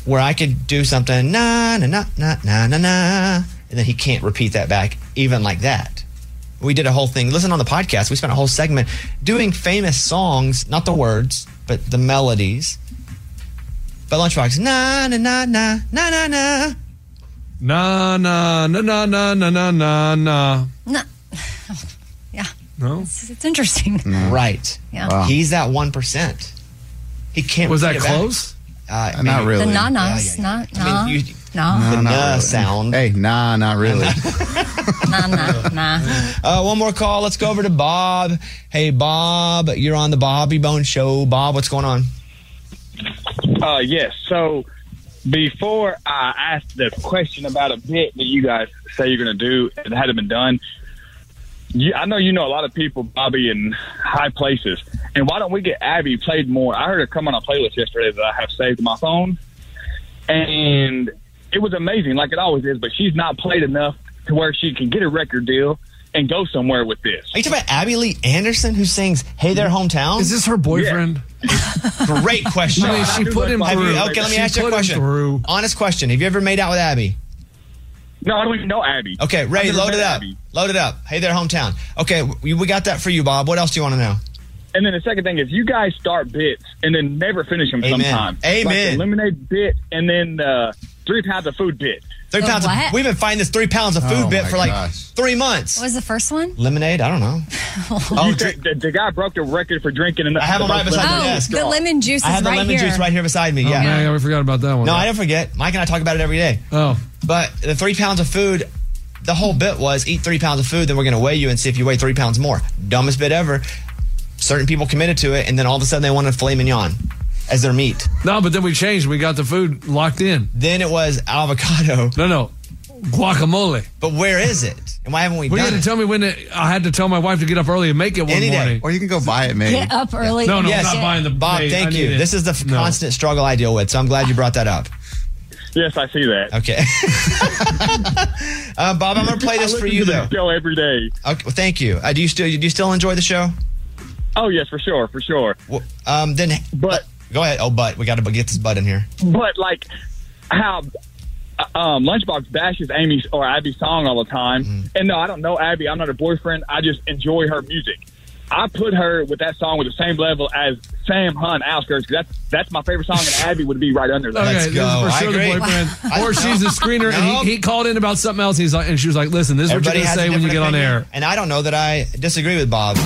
where I could do something, na, na, na, na, na, na, na, and then he can't repeat that back even like that. We did a whole thing. Listen on the podcast. We spent a whole segment doing famous songs, not the words, but the melodies. But Lunchbox, na, na, na, na, na, na, na. Na, na, na, na, na, na, na, na, na. No. Yeah. No? It's, it's interesting. Right. Yeah. Wow. He's that one percent. He can't. Was that repeat it back. close? Uh, Uh, not maybe. really. The na-nas, Yeah, yeah, not, yeah. I nah, mean, you- nah, The No, not na really. sound. Hey, nah, not really. nah, nah, nah. Uh, one more call. Let's go over to Bob. Hey, Bob, you're on the Bobby Bone Show. Bob, what's going on? Uh, yes. So before I asked the question about a bit that you guys say you're going to do and it hadn't been done, you, I know you know a lot of people, Bobby, in high places. And why don't we get Abby played more? I heard her come on a playlist yesterday that I have saved on my phone. And it was amazing, like it always is, but she's not played enough to where she can get a record deal and go somewhere with this. Are you talking about Abby Lee Anderson who sings Hey There Hometown? Is this her boyfriend? Great question. I mean, she put him Have you- through. okay, let me She ask you a put him question. through. Honest question. Have you ever made out with Abby? No, I don't even know Abby. Okay, Ray, I've never load met it up. Abby. Load it up. Hey There Hometown. Okay, we, we got that for you, Bob. What else do you want to know? And then the second thing is you guys start bits and then never finish them Amen. sometimes. Amen. Like the lemonade bit and then uh, three pounds of food bit. Three The pounds. Of, what? we've been finding this three pounds of food Oh, bit my for like gosh. three months. What was the first one? Lemonade? I don't know. Oh, the, the, the guy broke the record for drinking enough. I have him right beside Oh, the desk. the lemon juice is I have the right lemon here. juice right here beside me. Oh, Yeah. man, we forgot about that one. No, I didn't forget. Mike and I talk about it every day. Oh. But the three pounds of food, the whole bit was eat three pounds of food, then we're going to weigh you and see if you weigh three pounds more. Dumbest bit ever. Certain people committed to it, and then all of a sudden they wanted filet mignon as their meat. No, but then we changed. We got the food locked in. Then it was avocado. No, no. Guacamole. But where is it? And why haven't we Well, you done had it? to tell me when it, I had to tell my wife to get up early and make it one Any day. morning. Or you can go buy it, maybe. Get up early. No, no, Yes. I'm not buying the Bob, hey, I thank need you. it. This is the f- No. constant struggle I deal with, so I'm glad you brought that up. Yes, I see that. Okay. uh, Bob, I'm going to play this I for listen you, to though. this show every day. Okay, well, thank you. Uh, do you still do you still enjoy the show? Oh, yes, for sure, for sure. Well, um, then, But go ahead. Oh, but we got to get this butt in here. but like how uh, um, Lunchbox bashes Amy's or Abby's song all the time. Mm-hmm. And no, I don't know Abby. I'm not her boyfriend. I just enjoy her music. I put her with that song with the same level as Sam Hunt, Outskirts, because that's, that's my favorite song, and Abby would be right under that. Okay, Let's this go. is for I sure the agree. boyfriend. I- Or she's the screener, No. and he, he called in about something else. He's like, and she was like, "Listen, this is Everybody what you're has gonna a say when you different get on opinion, air." and I don't know that I disagree with Bob.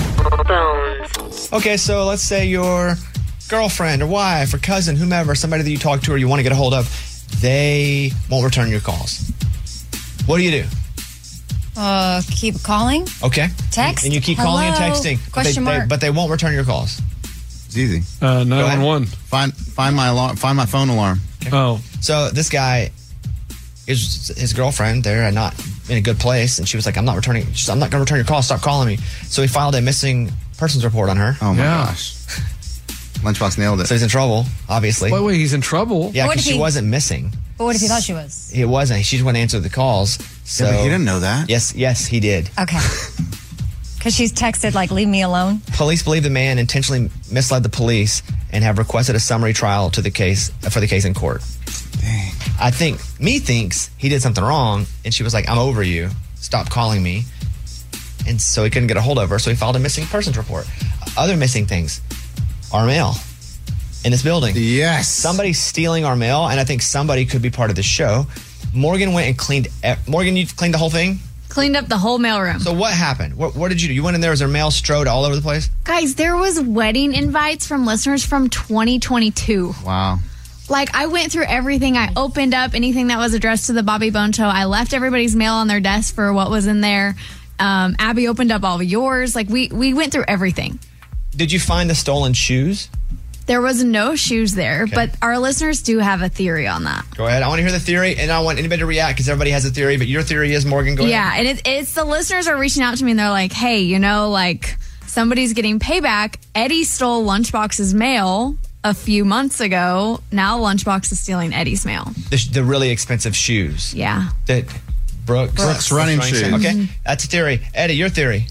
Okay, so let's say your girlfriend or wife or cousin, whomever, somebody that you talk to or you want to get a hold of, they won't return your calls. What do you do? Uh, keep calling. Okay. Text? And you keep calling and Hello? texting. but Question they, they- mark. but they won't return your calls. It's easy. Uh, nine one one. Find find my alarm. Find my phone alarm. Oh, So this guy, his, his girlfriend, they're not in a good place, and she was like, I'm not returning, she's, I'm not going to return your call, stop calling me. So he filed a missing persons report on her. Oh my Yeah. gosh. Lunchbox nailed it. So he's in trouble, obviously. wait, wait, he's in trouble. Yeah, What because if she he- wasn't missing. But what if he thought she was? It wasn't. She just wouldn't answer the calls. So Yeah, but he didn't know that. Yes, yes, he did. Okay. Because she's texted, like, leave me alone. Police believe the man intentionally misled the police and have requested a summary trial to the case for the case in court. Dang. I think me thinks he did something wrong, and she was like, "I'm over you. Stop calling me." And so he couldn't get a hold of her, so he filed a missing persons report. Other missing things, our mail in this building. Yes. Somebody's stealing our mail, and I think somebody could be part of the show. Morgan went and cleaned. e- Morgan, you cleaned the whole thing. Cleaned up the whole mailroom. So what happened? What, what did you do? You went in there. Was there mail strode all over the place? Guys, there was wedding invites from listeners from twenty twenty-two. Wow. Like, I went through everything. I opened up anything that was addressed to the Bobby Bone Show. I left everybody's mail on their desk for what was in there. Um, Abby opened up all of yours. Like, we, we went through everything. Did you find the stolen shoes? There was no shoes there, Okay. but our listeners do have a theory on that. Go ahead. I want to hear the theory, and I want anybody to react because everybody has a theory. But your theory is, Morgan, go Yeah, ahead. and it, it's the listeners are reaching out to me and they're like, hey, you know, like somebody's getting payback. Eddie stole Lunchbox's mail a few months ago. Now Lunchbox is stealing Eddie's mail. The, the really expensive shoes. Yeah. That Brooks. Brooks running shoes. Okay, that's a theory. Eddie, your theory. I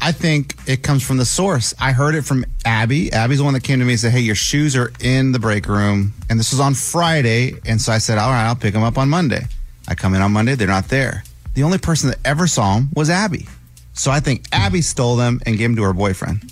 I think it comes from the source. I heard it from Abby. Abby's the one that came to me and said, hey, your shoes are in the break room. And this was on Friday. And so I said, all right, I'll pick them up on Monday. I come in on Monday. They're not there. The only person that ever saw them was Abby. So I think Abby stole them and gave them to her boyfriend.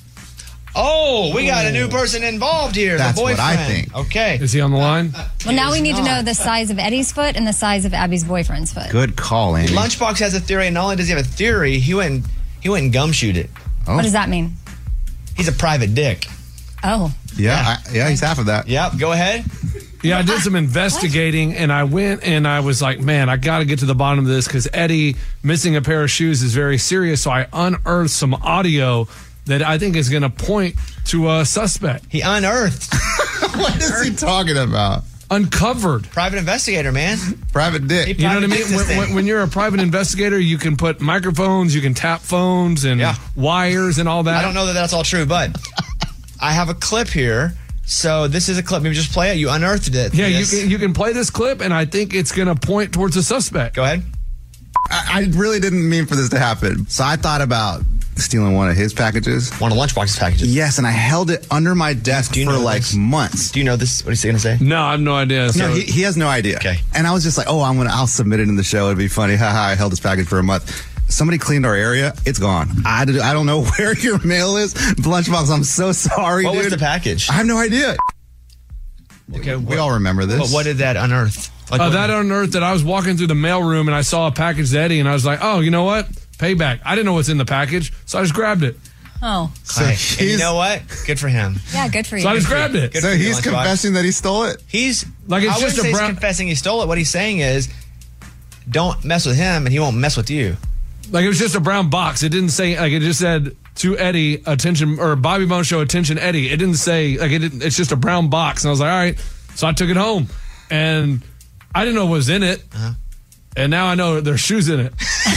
Oh, we got a new person involved here. That's the boyfriend. what I think. Okay. Is he on the line? Well, now we need to not. know the size of Eddie's foot and the size of Abby's boyfriend's foot. Good call, Amy. Lunchbox has a theory, and not only does he have a theory, he went and, he went and gumshoed it. Oh. What does that mean? He's a private dick. Oh. Yeah, I, yeah, he's half of that. Yep, go ahead. Yeah, I did some investigating, and I went and I was like, man, I got to get to the bottom of this because Eddie missing a pair of shoes is very serious. So I unearthed some audio that I think is going to point to a suspect. He unearthed. What is he talking about? Uncovered. Private investigator, man. Private dick. He You know what I private mean? dicked this When, thing. when, when you're a private investigator, you can put microphones, you can tap phones and Yeah. wires and all that. I don't know that that's all true, but I have a clip here. So this is a clip. Maybe just play it. You unearthed it. Yeah, you Yes. can you can play this clip, and I think it's going to point towards a suspect. Go ahead. I, I really didn't mean for this to happen. So I thought about stealing one of his packages. One of Lunchbox's packages. Yes, and I held it under my desk Do you for know like this? months. Do you know this? What is he going to say? No, I have no idea. No, So- he, he has no idea. Okay. And I was just like, oh, I'm gonna, I'll submit it in the show. It'd be funny. Haha, I held this package for a month. Somebody cleaned our area. It's gone. I, I don't know where your mail is. Lunchbox, I'm so sorry, What dude. was the package? I have no idea. Okay, We all remember this. But what did that unearth? Like Uh, what- that unearthed that I was walking through the mail room and I saw a package to Eddie, and I was like, oh, you know what? Payback. I didn't know what's in the package, so I just grabbed it. Oh. So Hey, and you he's, know what? Good for him. Yeah, good for you. So I just grabbed it. Good so for you, he's Lunchbox. confessing that he stole it? He's Like, it's I wouldn't just a say brown- he's confessing he stole it. What he's saying is, don't mess with him, and he won't mess with you. Like, it was just a brown box. It didn't say, like, it just said to Eddie, attention, or Bobby Bone Show, attention, Eddie. It didn't say, like, it didn't, it's just a brown box. And I was like, all right. So I took it home. And I didn't know what was in it. Uh-huh. And now I know there's shoes in it.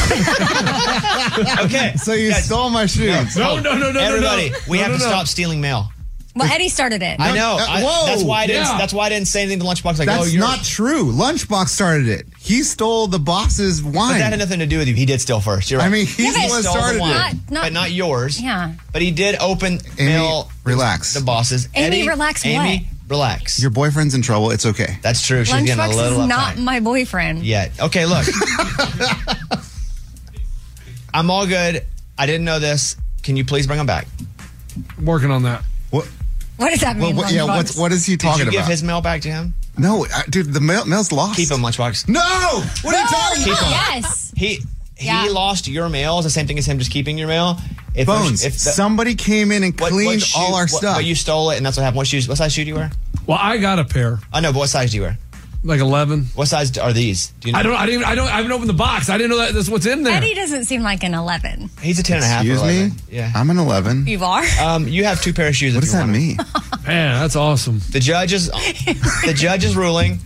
Okay. So you Guys, stole my shoes. No, no, no, no, Everybody, no, no. we No, have no, to no. stop stealing mail. Well, Eddie started it. I know. uh, I- whoa. that's why I didn't. Yeah. That's why I didn't say anything to Lunchbox. Like, That's oh, you're not true. Lunchbox started it. He stole the boss's But wine. that had nothing to do with you. He did steal first. You're right. I mean, he's Yeah, but- the one that Stole the started wine, it. Not- not- but not yours. Yeah. But he did open Amy, mail. relax. The bosses. Amy, Eddie, relax Amy, relax. Your boyfriend's in trouble. It's okay. That's true. She's getting a Lunchbox little is not uptight. my boyfriend. Yet. Okay, look. I'm all good. I didn't know this. Can you please bring him back? Working on that. What? What does that Well, mean? what yeah. Lunchbox? What's what is he Did talking you give about? his mail back to him? No, uh, dude. The mail, mail's lost. Keep him, Lunchbox. No. What are you talking Keep about? him. Yes. He he Yeah. lost your mail. It's the same thing as him just keeping your mail. If Bones. if the- somebody came in and what- cleaned what shoe- all our what- stuff. But you stole it, and that's what happened. What shoes? What size shoe do you wear? Well, I got a pair, I know, but what size do you wear? like eleven. What size are these? Do you know? I don't, I didn't, I don't, I haven't opened the box. I didn't know that that's what's in there. Eddie doesn't seem like an eleven. He's a ten and a half. or Excuse me. eleven. Yeah. I'm an eleven. You are? Um, you have two pair of shoes. What if does you that want 'em. mean? Man, that's awesome. The judge is the judge is ruling,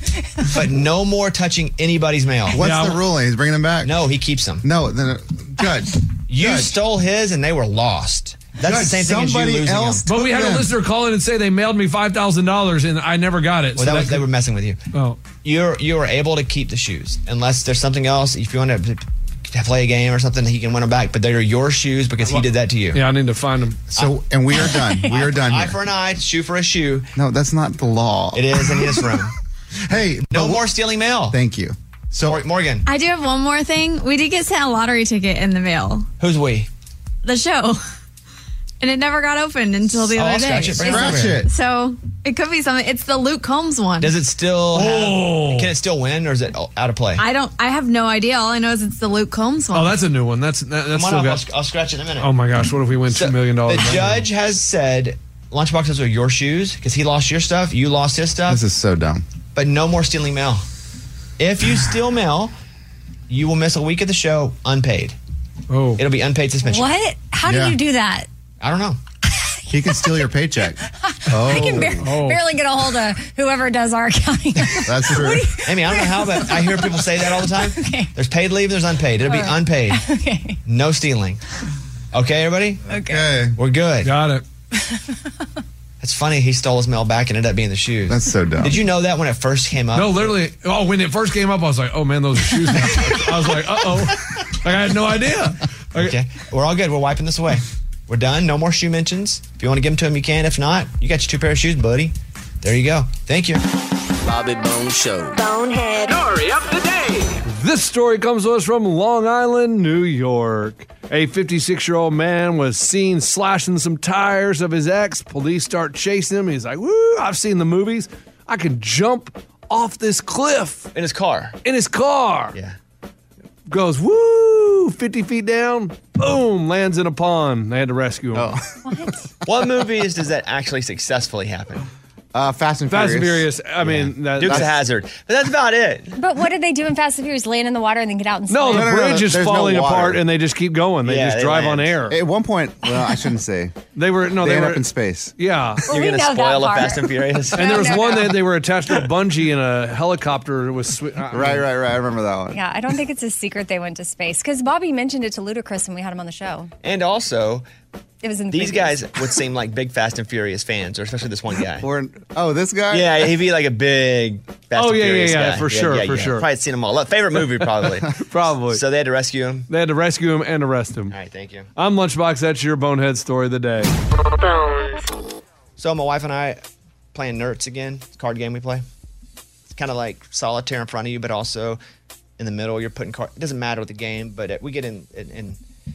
but no more touching anybody's mail. What's Yeah, the I- ruling? He's bringing them back. No, he keeps them. No, then, uh, Judge. You Judge. stole his, and they were lost. That's Judge, the same thing as somebody you losing else them. But we had a them. listener call in and say they mailed me five thousand dollars and I never got it. Well, So that was, that they could- were messing with you. oh, You're you are able to keep the shoes unless there's something else. If you want to play a game or something, he can win them back. But they're your shoes because he did that to you. yeah, I need to find them. So, and we are done. We are done Eye here. for an eye, shoe for a shoe. No, that's not the law. It is in this room. Hey, No but- more stealing mail. Thank you. So, Mor- Morgan, I do have one more thing. We did get sent a lottery ticket in the mail. who's we? The show. And it never got opened until the Oh, other I'll day. scratch it. Bring it scratch over here. it. So it could be something. It's the Luke Combs one. Does it still? Have, Oh. Can it still win, or is it out of play? I don't. I have no idea. All I know is it's the Luke Combs one. Oh, that's a new one. That's that, that's Come on still up. got. I'll, I'll scratch it in a minute. Oh my gosh, what if we win So, two million dollars? The judge has said lunchboxes are your shoes because he lost your stuff, you lost his stuff, this is so dumb. but no more stealing mail. If you steal mail, you will miss a week of the show unpaid. Oh, It'll be unpaid suspension. What? How Yeah. do you do that? I don't know. He can steal your paycheck. Oh, I can bar- Oh. barely get a hold of whoever does our accounting. that's true. Amy, I don't know how, but I hear people say that all the time. Okay. There's paid leave, there's unpaid. It'll be All right. unpaid. Okay. No stealing. Okay, everybody? Okay. We're good. got it. It's funny, he stole his mail back and ended up being the shoes. That's so dumb. Did you know that when it first came up? No, literally. Oh, when it first came up, I was like, "Oh man, those are shoes." I was like, "Uh oh," like I had no idea. Okay. We're all good. We're wiping this away. We're done. No more shoe mentions. If you want to give them to him, you can. If not, you got your two pair of shoes, buddy. There you go. Thank you. Bobby Bones Show. Bonehead. Story of the day. This story comes to us from Long Island, New York. A fifty-six-year-old man was seen slashing some tires of his ex. Police start chasing him. He's like, woo, I've seen the movies. I can jump off this cliff. In his car. In his car. Yeah. Goes, woo, fifty feet down, boom, lands in a pond. They had to rescue him. What? What movies does that actually successfully happen? Uh, Fast and Fast Furious. and Furious. I mean, that, Dukes of that's- Hazzard. But that's about it. But what did they do in Fast and Furious? Land in the water and then get out and No, swim? the No, no, no, bridge is there's no falling water. apart, and they just keep going. They Yeah, just they drive on land. air. At one point, well, I shouldn't say. They were no, they, they, end were up in space. Yeah, Well, You're we going to know that spoil a part. Fast and Furious? and there was No, no, one no. that they were attached to a bungee in a helicopter. It was sw- Right, right, right. I remember that one. Yeah, I don't think it's a secret they went to space because Bobby mentioned it to Ludacris when we had him on the show. And also, It was in the these previews. guys would seem like big Fast and Furious fans, or especially this one guy. Or, oh, this guy? Yeah, he'd be like a big Fast Oh, and yeah, yeah, Furious yeah, guy. for sure, for sure. Probably seen them all. Favorite movie, probably. Probably. So they had to rescue him. They had to rescue him and arrest him. All right, thank you. I'm Lunchbox. That's your bonehead story of the day. So my wife and I playing Nerds again. It's a card game we play. It's kind of like solitaire in front of you, but also in the middle you're putting cards. It doesn't matter with the game, but it, we get in in, in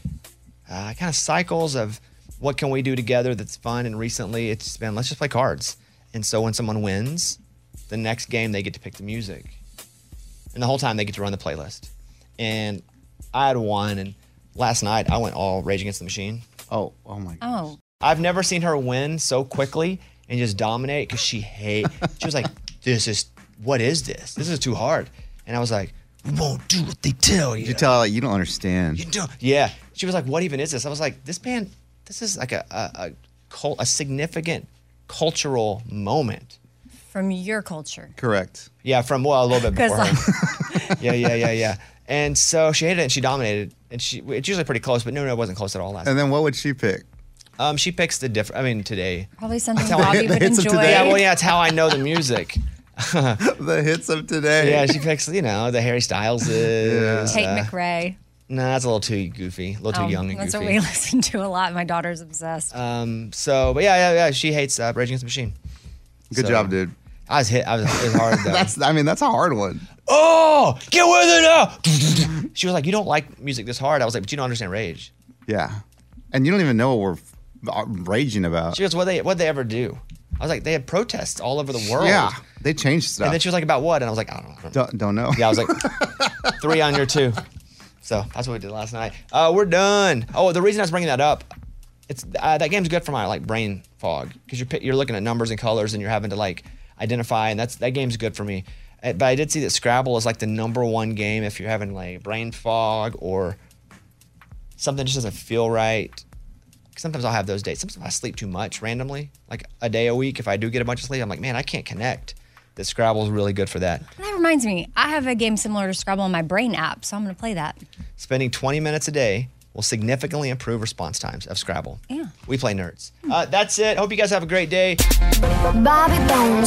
uh, kind of cycles of what can we do together that's fun. And recently it's been let's just play cards. And so when someone wins, the next game they get to pick the music, and the whole time they get to run the playlist. And I had one, and last night I went all Rage Against the Machine. Oh, oh my God. Oh. I've never seen her win so quickly and just dominate because she hate. She was like, "This is what is this? This is too hard." And I was like, "We won't do what they tell you." You tell her you don't understand. You don't. Yeah. She was like, "What even is this?" I was like, "This band. This is like a a a, cult, a significant cultural moment." From your culture. Correct. Yeah, from well a little bit 'Cause, before her. yeah, yeah, yeah, yeah. And so she hated it and she dominated. And she it's usually pretty close, but no, no, it wasn't close at all last. And then what would she pick? Um, she picks the different. I mean, today. Probably something That's how I- Bobby would hits of enjoy. today. Yeah, well, yeah, it's how I know the music. The hits of today. Yeah, she picks, you know, the Harry Styles is. Tate uh, McRae. No, that's a little too goofy, a little too Oh, young and that's goofy. what we listen to a lot. My daughter's obsessed. Um. So, but yeah, yeah, yeah. She hates uh, Rage Against the Machine. Good So, job, dude. I was hit. I was. It was hard though. That's. I mean, that's a hard one. Oh, get with it now. She was like, "You don't like music this hard." I was like, "But you don't understand Rage." Yeah. And you don't even know what we're f- raging about. She goes, "What they? What they ever do?" I was like, "They had protests all over the world." Yeah. They changed stuff. And then she was like, "About what?" And I was like, "I don't know." don't, don't know. Yeah, I was like, three on your two. So that's what we did last night. Uh, we're done. Oh, the reason I was bringing that up, it's uh, that game's good for my like brain fog because you're pi- you're looking at numbers and colors and you're having to like identify, and that's that game's good for me. Uh, But I did see that Scrabble is like the number one game if you're having like brain fog or something just doesn't feel right. Sometimes I'll have those days. Sometimes I sleep too much randomly, like a day a week. If I do get a bunch of sleep, I'm like, man, I can't connect. That Scrabble is really good for that. That reminds me, I have a game similar to Scrabble on my Brain app, so I'm going to play that. Spending twenty minutes a day will significantly improve response times of Scrabble. Yeah. We play Nerds. Uh, that's it. Hope you guys have a great day. Bobby Bones.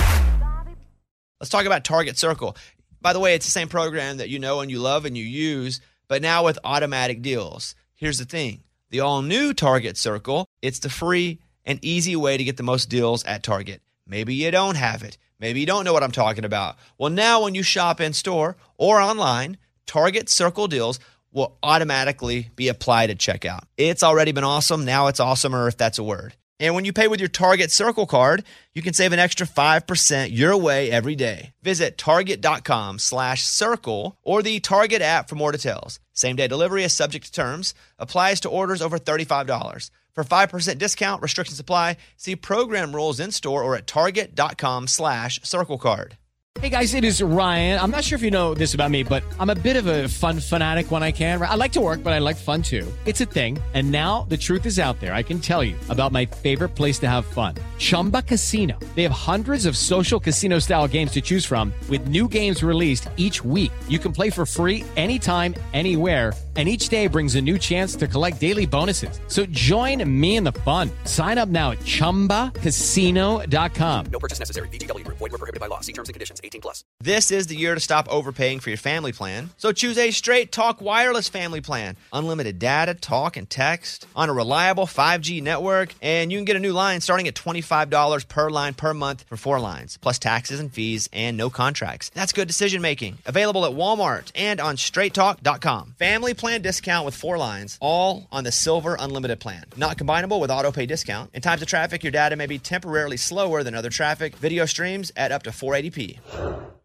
Let's talk about Target Circle. By the way, it's the same program that you know and you love and you use, but now with automatic deals. Here's the thing. The all-new Target Circle, it's the free and easy way to get the most deals at Target. Maybe you don't have it. Maybe you don't know what I'm talking about. Well, now when you shop in store or online, Target Circle deals will automatically be applied at checkout. It's already been awesome. Now it's awesomer if that's a word. And when you pay with your Target Circle card, you can save an extra five percent your way every day. Visit target.com slash circle or the Target app for more details. Same-day delivery is subject to terms. Applies to orders over thirty-five dollars. For five percent discount, restrictions apply. See program rules in store or at target.com slash circle card. Hey guys, it is Ryan. I'm not sure if you know this about me, but I'm a bit of a fun fanatic when I can. I like to work, but I like fun too. It's a thing. And now the truth is out there. I can tell you about my favorite place to have fun. Chumba Casino. They have hundreds of social casino style games to choose from with new games released each week. You can play for free anytime, anywhere. And each day brings a new chance to collect daily bonuses. So join me in the fun. Sign up now at chumba casino dot com. No purchase necessary. V G W Group. Void where prohibited by law. See terms and conditions. eighteen plus. This is the year to stop overpaying for your family plan. So choose a Straight Talk Wireless family plan. Unlimited data, talk, and text on a reliable five G network. And you can get a new line starting at twenty-five dollars per line per month for four lines, plus taxes and fees and no contracts. That's good decision making. Available at Walmart and on straight talk dot com. Family plan discount with four lines, all on the Silver Unlimited plan. Not combinable with auto pay discount. In times of traffic, your data may be temporarily slower than other traffic. Video streams at up to four eighty p.